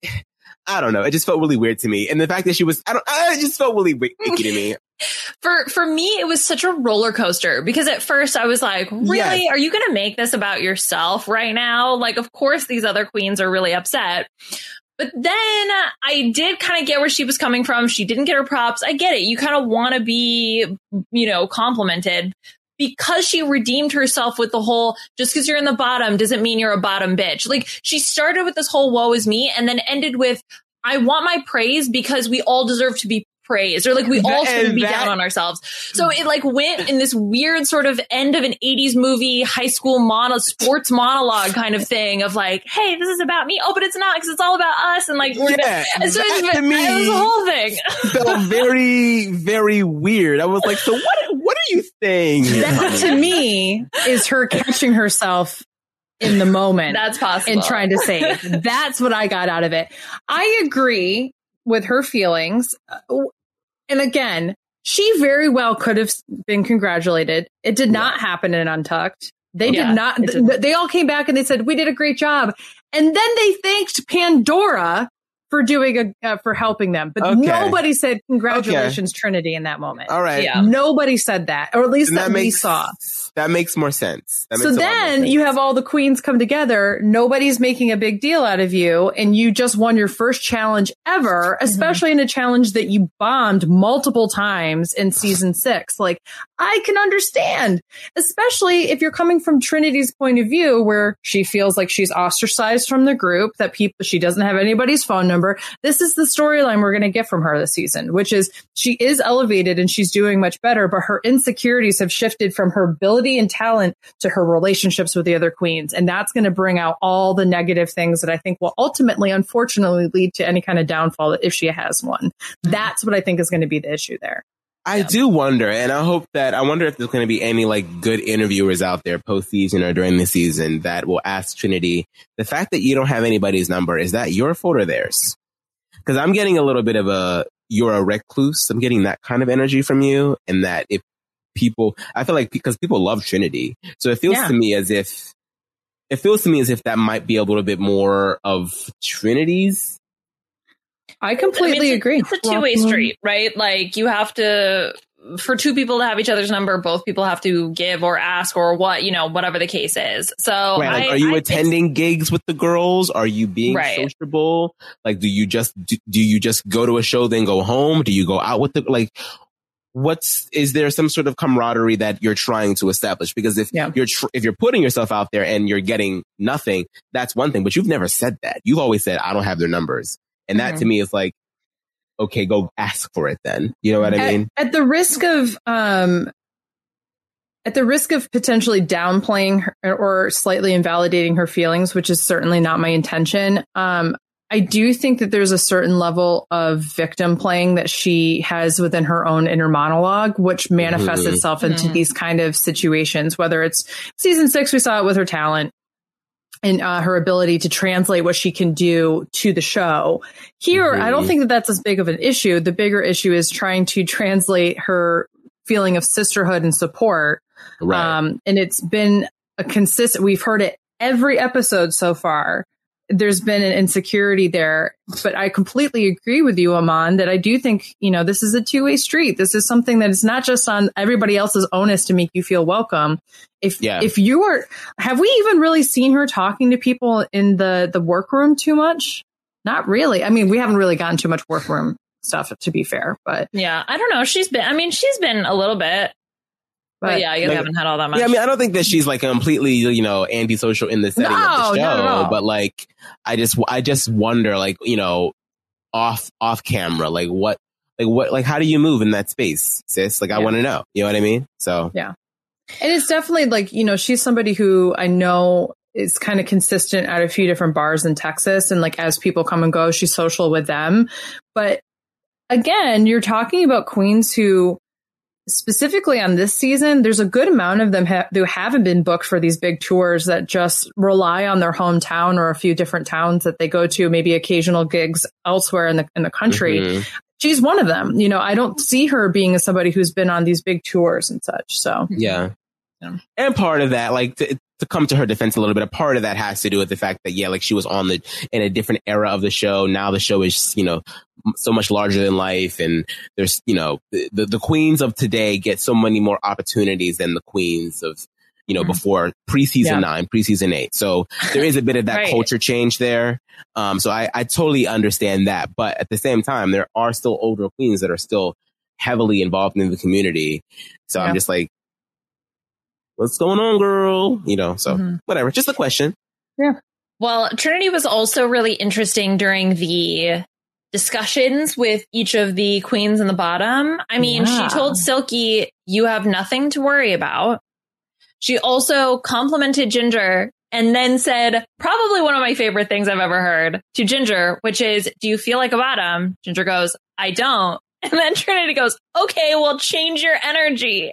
Speaker 6: I don't know. It just felt really weird to me. And the fact that it just felt really icky to me.
Speaker 5: For me, it was such a roller coaster because at first I was like, really? Yes. Are you going to make this about yourself right now? Like, of course, these other queens are really upset. But then I did kind of get where she was coming from. She didn't get her props. I get it. You kind of want to be, complimented because she redeemed herself with the whole, just because you're in the bottom doesn't mean you're a bottom bitch. Like, she started with this whole woe is me and then ended with, I want my praise because we all deserve to be praised, or like we all should be down on ourselves. So it like went in this weird sort of end of an 80s movie, high school sports monologue kind of thing of like, hey, this is about me. Oh, but it's not, because it's all about us. And like, so
Speaker 6: to me,
Speaker 5: it was the whole thing.
Speaker 6: Felt very, very weird. I was like, so what are you saying?
Speaker 7: That to me is her catching herself in the moment.
Speaker 5: That's possible.
Speaker 7: And trying to save. That's what I got out of it. I agree with her feelings. And again, she very well could have been congratulated. It did not happen in Untucked. They did not. They all came back and they said, we did a great job. And then they thanked Pandora for doing for helping them. But nobody said congratulations, Trinity, in that moment.
Speaker 6: All right.
Speaker 7: Yeah. Nobody said that, or at least that we saw.
Speaker 6: That makes more sense.
Speaker 7: So then you have all the queens come together. Nobody's making a big deal out of you. And you just won your first challenge ever, especially in a challenge that you bombed multiple times in season 6. Like, I can understand, especially if you're coming from Trinity's point of view, where she feels like she's ostracized from the group, that she doesn't have anybody's phone number. This is the storyline we're going to get from her this season, which is she is elevated and she's doing much better, but her insecurities have shifted from her ability and talent to her relationships with the other queens. And that's going to bring out all the negative things that I think will ultimately, unfortunately, lead to any kind of downfall if she has one. That's what I think is going to be the issue there.
Speaker 6: I do wonder, and I wonder if there's going to be any like good interviewers out there postseason or during the season that will ask Trinity, the fact that you don't have anybody's number, is that your fault or theirs? Because I'm getting a little bit of you're a recluse. I'm getting that kind of energy from you, and that if I feel like because people love Trinity, so it feels to me as if that might be a little bit more of Trinity's.
Speaker 7: I completely agree.
Speaker 5: It's a two-way street, right? Like, you have to, for 2 people to have each other's number, both people have to give or ask or whatever the case is. So
Speaker 6: are you attending gigs with the girls? Are you being sociable? Like, do you just go to a show, then go home? Do you go out with is there some sort of camaraderie that you're trying to establish? Because if you're putting yourself out there and you're getting nothing, that's one thing, but you've never said that. You've always said, I don't have their numbers. And that to me is like, okay, go ask for it then. You know what I mean?
Speaker 7: At the risk of potentially downplaying her or slightly invalidating her feelings, which is certainly not my intention, I do think that there's a certain level of victim playing that she has within her own inner monologue, which manifests itself into these kind of situations, whether it's season 6, we saw it with her talent and her ability to translate what she can do to the show. Here, I don't think that that's as big of an issue. The bigger issue is trying to translate her feeling of sisterhood and support. Right. And it's been a consistent, we've heard it every episode so far. there's been an insecurity there. But I completely agree with you, Aman, that I do think, this is a two-way street. This is something that is not just on everybody else's onus to make you feel welcome. If you are, have we even really seen her talking to people in the workroom too much? Not really. I mean, we haven't really gotten too much workroom stuff, to be fair, but
Speaker 5: yeah, I don't know. She's been a little bit. But yeah, you haven't had all that much.
Speaker 6: Yeah, I mean, I don't think that she's like completely, antisocial in the setting of the show. But like, I just wonder, like, off camera, how do you move in that space, sis? Like, I want to know. You know what I mean? So
Speaker 7: yeah, and it's definitely like, she's somebody who I know is kind of consistent at a few different bars in Texas, and like as people come and go, she's social with them. But again, you're talking about queens who, specifically on this season, there's a good amount of them who haven't been booked for these big tours that just rely on their hometown or a few different towns that they go to, maybe occasional gigs elsewhere in the country. Mm-hmm. She's one of them. I don't see her being somebody who's been on these big tours and such. So
Speaker 6: yeah. And part of that, like, to come to her defense a little bit, a part of that has to do with the fact that, like she was in a different era of the show. Now the show is, so much larger than life. And there's, the queens of today get so many more opportunities than the queens of, before preseason 9, preseason 8. So there is a bit of that culture change there. So I totally understand that. But at the same time, there are still older queens that are still heavily involved in the community. So I'm just like, what's going on, girl? So whatever. Just a question.
Speaker 7: Yeah.
Speaker 5: Well, Trinity was also really interesting during the discussions with each of the queens in the bottom. I mean, she told Silky, you have nothing to worry about. She also complimented Ginger and then said probably one of my favorite things I've ever heard to Ginger, which is, do you feel like a bottom? Ginger goes, I don't. And then Trinity goes, okay, well, change your energy.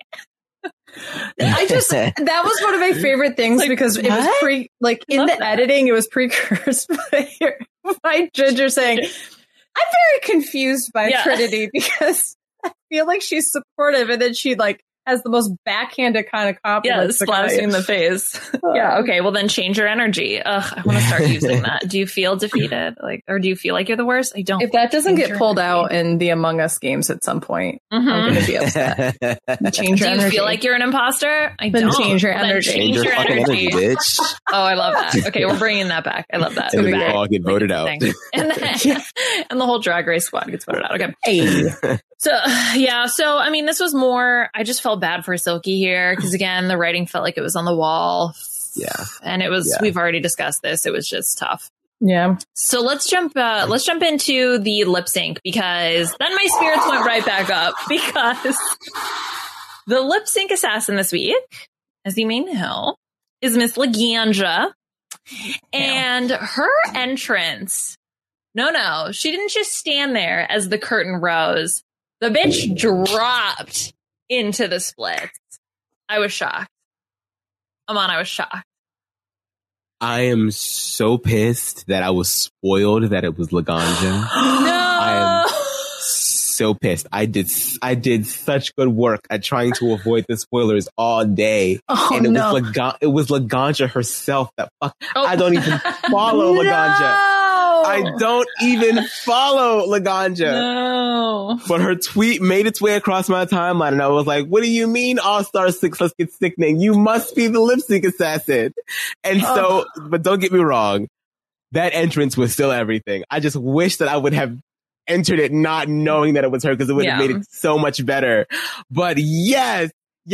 Speaker 7: That was one of my favorite things, because it was in the editing, it was precursed by Ginger saying, I'm very confused by Trinity, because I feel like she's supportive, and then she has the most backhanded kind of compliment.
Speaker 5: Yeah, slaps you in the face. Yeah, okay, well then change your energy. Ugh, I want to start using that. Do you feel defeated? Or do you feel like you're the worst? I don't.
Speaker 7: If that doesn't get pulled out in the Among Us games at some point, I'm going to be upset. Change your energy.
Speaker 5: Do you feel like you're an imposter? I don't.
Speaker 7: Change your energy.
Speaker 6: Change your fucking energy, bitch.
Speaker 5: Oh, I love that. Okay, we're bringing that back. I love that.
Speaker 6: And then we all get voted out.
Speaker 5: And the whole Drag Race squad gets voted out. Okay.
Speaker 7: Hey.
Speaker 5: So, I mean, this was more, I just felt bad for Silky here, because again, the writing felt like it was on the wall.
Speaker 6: Yeah.
Speaker 5: And it was, we've already discussed this. It was just tough.
Speaker 7: Yeah.
Speaker 5: So let's jump into the lip sync, because then my spirits went right back up, because the lip sync assassin this week, as you may know, is Miss Laganja. And her entrance, no, she didn't just stand there as the curtain rose. The bitch dropped into the splits. I was shocked. I was shocked.
Speaker 6: I am so pissed that I was spoiled that it was Laganja.
Speaker 5: No!
Speaker 6: I am so pissed. I did such good work at trying to avoid the spoilers all day. And it was Laganja herself that I don't even follow Laganja. I don't even follow Laganja.
Speaker 5: No.
Speaker 6: But her tweet made its way across my timeline, and I was like, what do you mean All-Star 6? Let's get sickening. You must be the lip sync assassin. And so, but don't get me wrong, that entrance was still everything. I just wish that I would have entered it not knowing that it was her, because it would have made it so much better. But yes.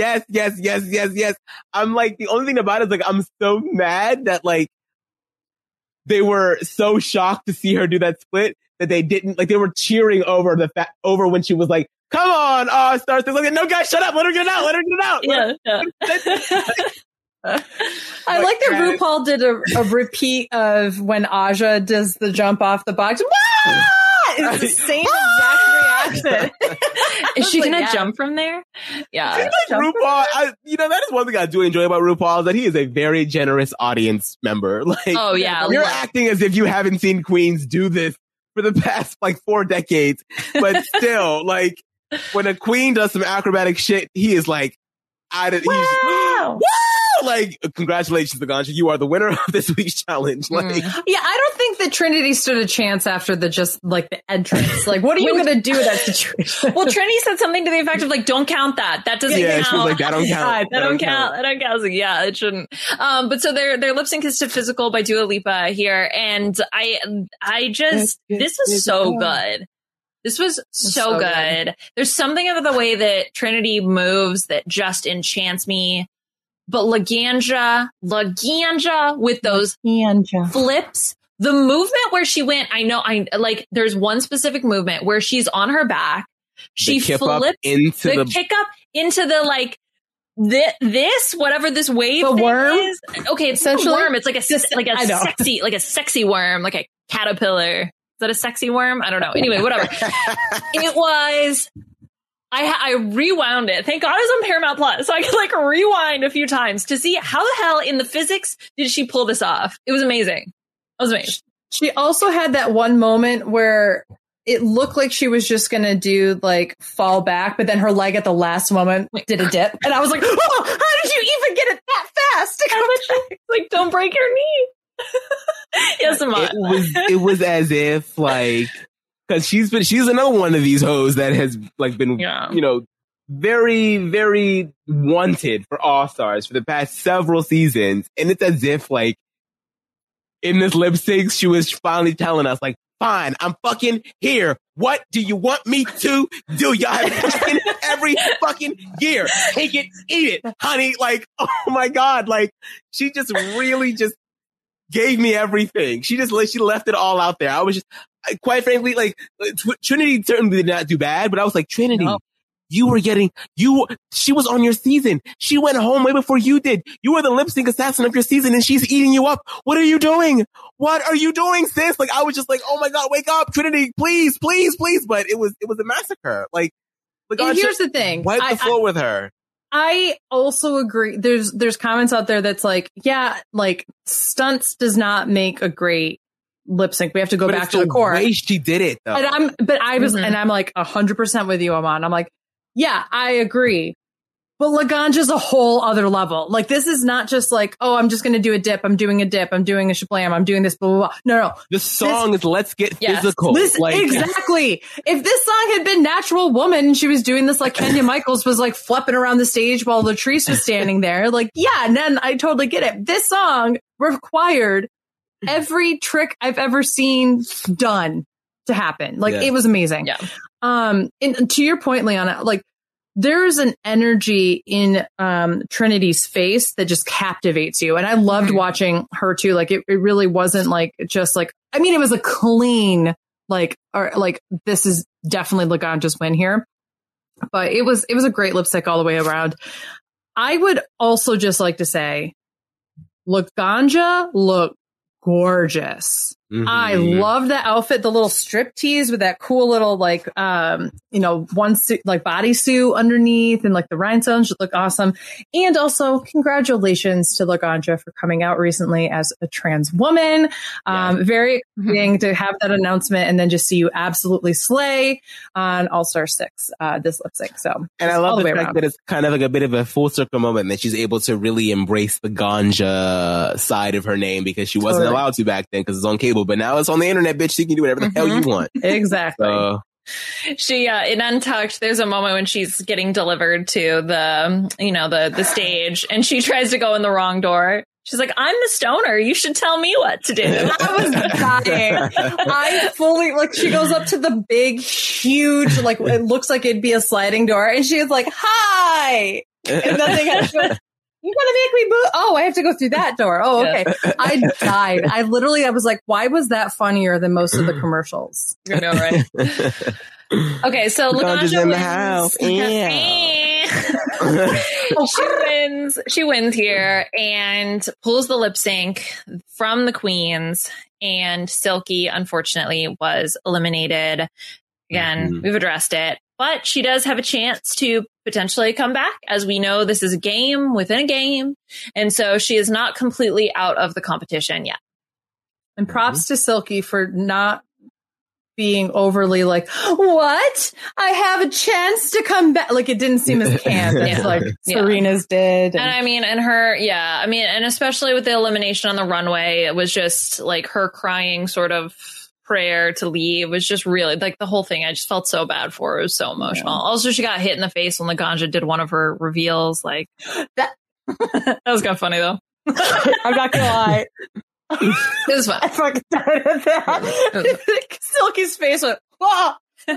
Speaker 6: I'm like, the only thing about it is, like, I'm so mad that, like, they were so shocked to see her do that split that they didn't, like, they were cheering over when she was like, come on, All-Star 6. Like, no, guys, shut up. Let her get out.
Speaker 5: Yeah.
Speaker 7: I like that RuPaul did a repeat of when Aja does the jump off the box. It's the same exact reaction.
Speaker 5: Is she going to jump from there? Yeah.
Speaker 6: Like RuPaul, that is one thing I do enjoy about RuPaul, is that he is a very generous audience member. Like,
Speaker 5: oh yeah,
Speaker 6: you're acting as if you haven't seen queens do this for the past 4 decades, but still, like, when a queen does some acrobatic shit, he is like, wow! like, congratulations, Laganja. You are the winner of this week's challenge. Like,
Speaker 7: yeah, I don't think that Trinity stood a chance after the entrance. Like, what are you going to do with that situation?
Speaker 5: Well, Trinity said something to the effect of like, don't count that. That doesn't count.
Speaker 6: She was like, that don't count.
Speaker 5: That don't count. That don't count. I was like, yeah, it shouldn't. But so their lip sync is to Physical by Dua Lipa here. And I just, this was so good. This was so good. There's something about the way that Trinity moves that just enchants me. But Laganja with those flips, the movement where she went, there's one specific movement where she's on her back. She flips the kick up into the like, this whatever this wave
Speaker 7: the worm
Speaker 5: is. Okay, it's essentially a worm. It's like a sexy worm, like a caterpillar. Is that a sexy worm? I don't know. Anyway, whatever. It was. I rewound it. Thank God it was on Paramount Plus, so I could like rewind a few times to see how the hell in the physics did she pull this off. It was amazing. It was amazing.
Speaker 7: She also had that one moment where it looked like she was just going to do like fall back, but then her leg at the last moment did a dip. And I was like, oh, how did you even get it that fast?
Speaker 5: Like, don't break your knee. Yes,
Speaker 6: it was as if like, because she's another one of these hoes that has like been, very, very wanted for All Stars for the past several seasons. And it's as if like in this lip sync, she was finally telling us like, fine, I'm fucking here. What do you want me to do? Y'all have fucking every fucking year. Take it, eat it, honey. Like, oh my God. Like, she just really just gave me everything. She left it all out there. I was just, quite frankly, like, Trinity certainly did not do bad, but I was like, Trinity, she was on your season. She went home way before you did. You were the lip sync assassin of your season and she's eating you up. What are you doing? What are you doing, sis? Like, I was just like, oh my God, wake up, Trinity, please, please, please. But it was a massacre. Like
Speaker 7: and here's the thing.
Speaker 6: Wipe the floor with her.
Speaker 7: I also agree. There's comments out there that's like, yeah, like stunts does not make a great lip sync. We have to go back to the core.
Speaker 6: Way she did it though.
Speaker 7: And I'm like 100% with you, Aman. I'm like, yeah, I agree. But Laganja's a whole other level. Like, this is not just like, oh, I'm just going to do a dip. I'm doing a dip. I'm doing a shablam. I'm doing this, blah, blah, blah. No.
Speaker 6: The song is Let's Get Physical.
Speaker 7: Exactly. If this song had been Natural Woman and she was doing this like Kenya Michaels was like flipping around the stage while Latrice was standing there, like, yeah, and then I totally get it. This song required every trick I've ever seen done to happen. Like, it was amazing.
Speaker 5: Yeah.
Speaker 7: And to your point, Liana, like, there's an energy in Trinity's face that just captivates you. And I loved watching her too. Like, it really wasn't like just like, I mean, it was a clean, this is definitely Laganja's win here. But it was a great lip sync all the way around. I would also just like to say, Laganja looked gorgeous. Mm-hmm. I love the outfit, the little strip tease with that cool little like one suit, like bodysuit underneath, and like the rhinestones should look awesome. And also congratulations to Laganja for coming out recently as a trans woman. Very exciting to have that announcement and then just see you absolutely slay on All Star 6 this lip sync. So,
Speaker 6: and I love the fact that it's kind of like a bit of a full circle moment that she's able to really embrace the Ganja side of her name, because she wasn't allowed to back then because it's on cable. But now it's on the internet, bitch. So you can do whatever the hell you want.
Speaker 7: Exactly.
Speaker 5: She in Untucked, there's a moment when she's getting delivered to the stage, and she tries to go in the wrong door. She's like, I'm the stoner. You should tell me what to do.
Speaker 7: I was dying. I fully, like, she goes up to the big, huge, like, it looks like it'd be a sliding door. And she was like, hi. And then they got, you gotta make me move. Oh, I have to go through that door. Oh, okay. Yeah. I died. I was like, why was that funnier than most of the commercials?
Speaker 5: I know, right? Okay, so Laganja
Speaker 6: in the house. Yeah.
Speaker 5: She wins here and pulls the lip sync from the queens, and Silky, unfortunately, was eliminated. Again, we've addressed it, but she does have a chance to potentially come back. As we know, this is a game within a game, and so she is not completely out of the competition yet.
Speaker 7: And props to Silky for not being overly like, what? I have a chance to come back. Like, it didn't seem as camp as like Serena's did.
Speaker 5: And I mean, and her, and especially with the elimination on the runway, it was just like her crying sort of prayer to leave was just really like the whole thing. I just felt so bad for her. It was so emotional. Also, she got hit in the face when Laganja did one of her reveals. Like that, that was kind of funny though.
Speaker 7: I'm not gonna lie.
Speaker 5: It was fun.
Speaker 7: I fucking died at that. Silky's face went, whoa.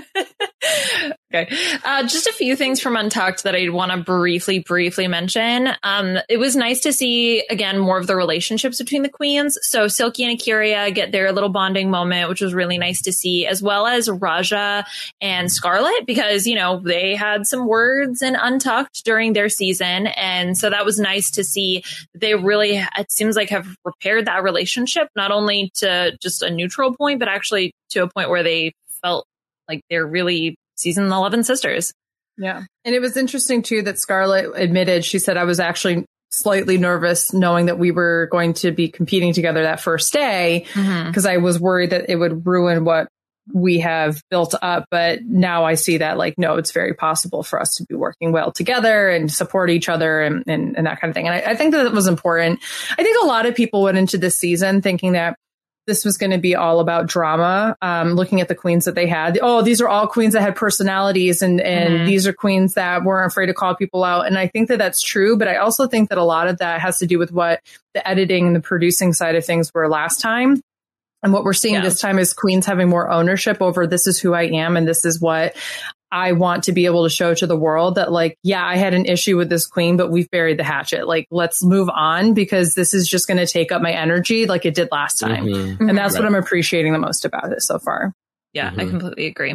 Speaker 5: Okay. Just a few things from Untucked that I want to briefly mention. It was nice to see, again, more of the relationships between the queens. So Silky and A'keria get their little bonding moment, which was really nice to see, as well as Raja and Scarlett, because, you know, they had some words in Untucked during their season. And so that was nice to see. They really, it seems like, have repaired that relationship, not only to just a neutral point, but actually to a point where they felt like they're really season 11 sisters.
Speaker 7: Yeah. And it was interesting too that Scarlett admitted, she said, I was actually slightly nervous knowing that we were going to be competing together that first day because I was worried that it would ruin what we have built up. But now I see that like, no, it's very possible for us to be working well together and support each other and that kind of thing. And I think that was important. I think a lot of people went into this season thinking that this was going to be all about drama, looking at the queens that they had. Oh, these are all queens that had personalities and these are queens that weren't afraid to call people out. And I think that that's true. But I also think that a lot of that has to do with what the editing and the producing side of things were last time. And what we're seeing this time is queens having more ownership over this is who I am and this is what I want to be able to show to the world that like, yeah, I had an issue with this queen, but we've buried the hatchet. Like, let's move on because this is just going to take up my energy like it did last time. And that's what I'm appreciating the most about it so far.
Speaker 5: Yeah, I completely agree.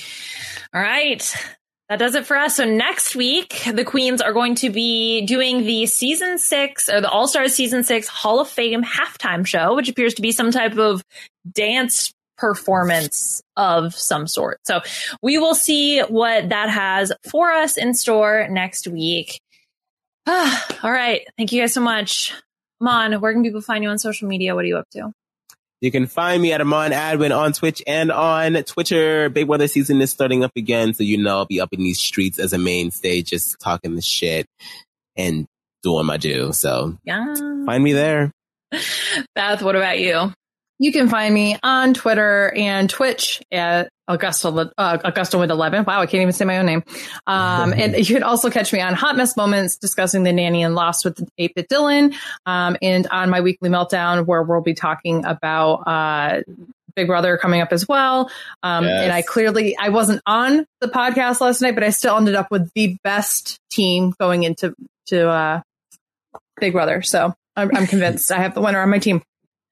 Speaker 5: All right. That does it for us. So next week, the queens are going to be doing the season 6 or the All-Stars season 6 Hall of Fame halftime show, which appears to be some type of dance performance of some sort. So we will see what that has for us in store next week. All right. Thank you guys so much. Mon, where can people find you on social media? What are you up to?
Speaker 6: You can find me at Amon Adwin on Twitch and on Twitter. Big Brother season is starting up again, so I'll be up in these streets as a mainstay, just talking the shit and doing my due. So find me there.
Speaker 5: Beth, what about you?
Speaker 7: You can find me on Twitter and Twitch at Augusta with 11. Wow, I can't even say my own name. And you can also catch me on Hot Mess Moments discussing the nanny and Lost with 8-Bit Dylan, and on my weekly meltdown where we'll be talking about Big Brother coming up as well. And I wasn't on the podcast last night, but I still ended up with the best team going into Big Brother. So I'm convinced I have the winner on my team.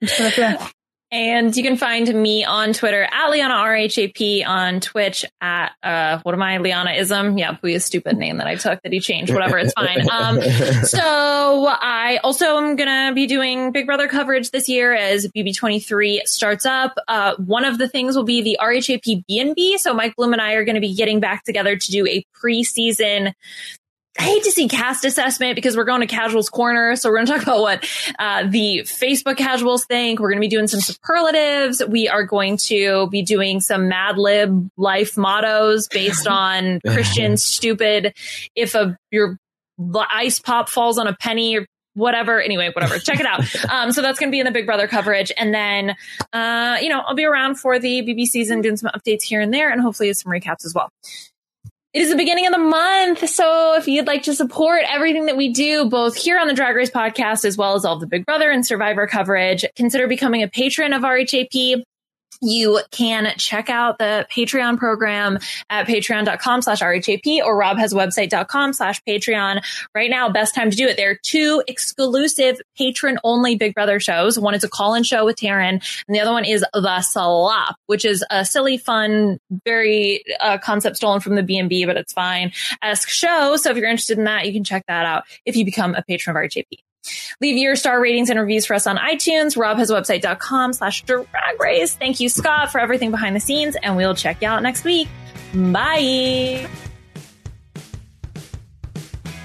Speaker 5: And you can find me on Twitter at Liana RHAP, on Twitch at, Lianaism? Yeah, Puya's stupid name that I took that he changed. Whatever, it's fine. So I also am going to be doing Big Brother coverage this year as BB23 starts up. One of the things will be the RHAP B&B. So Mike Bloom and I are going to be getting back together to do a preseason, I hate to see cast assessment because we're going to Casuals Corner. So we're going to talk about what the Facebook casuals think. We're going to be doing some superlatives. We are going to be doing some Mad Lib life mottos based on Christian's stupid, if your ice pop falls on a penny or whatever. Anyway, whatever. Check it out. So that's going to be in the Big Brother coverage. And then, I'll be around for the BB season doing some updates here and there and hopefully some recaps as well. It is the beginning of the month, so if you'd like to support everything that we do, both here on the Drag Race podcast, as well as all the Big Brother and Survivor coverage, consider becoming a patron of RHAP. You can check out the Patreon program at patreon.com/RHAP or robhaswebsite.com/Patreon. Right now, best time to do it. There are 2 exclusive patron-only Big Brother shows. One is a call-in show with Taryn, and the other one is The Slop, which is a silly, fun, very concept stolen from the B&B, but it's fine-esque show. So if you're interested in that, you can check that out if you become a patron of RHAP. Leave your star ratings and reviews for us on iTunes, robhaswebsite.com/Drag Race. Thank you, Scott, for everything behind the scenes, and we'll check you out next week. Bye.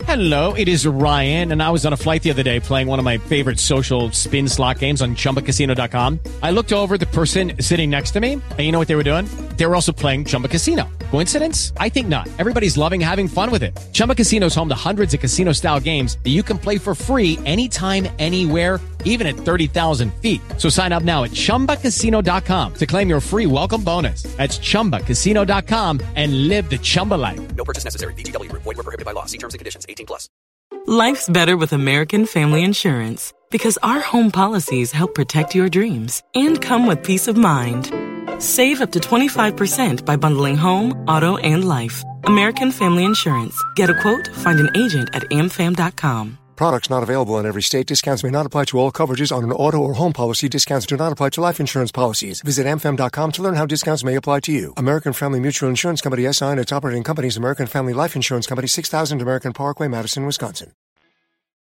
Speaker 10: Hello, it is Ryan, and I was on a flight the other day playing one of my favorite social spin slot games on ChumbaCasino.com. I looked over at the person sitting next to me, and you know what they were doing? They were also playing Chumba Casino. Coincidence? I think not. Everybody's loving having fun with it. Chumba Casino is home to hundreds of casino-style games that you can play for free anytime, anywhere, even at 30,000 feet. So sign up now at ChumbaCasino.com to claim your free welcome bonus. That's ChumbaCasino.com and live the Chumba life.
Speaker 11: No purchase necessary. VGW. Void where prohibited by law. See terms and conditions. 18+.
Speaker 12: Life's better with American Family Insurance because our home policies help protect your dreams and come with peace of mind. Save up to 25% by bundling home, auto, and life. American Family Insurance. Get a quote, find an agent at amfam.com.
Speaker 13: Products not available in every state. Discounts may not apply to all coverages on an auto or home policy. Discounts do not apply to life insurance policies. Visit amfam.com to learn how discounts may apply to you. American Family Mutual Insurance Company, SI, and its operating companies, American Family Life Insurance Company, 6000 American Parkway, Madison, Wisconsin.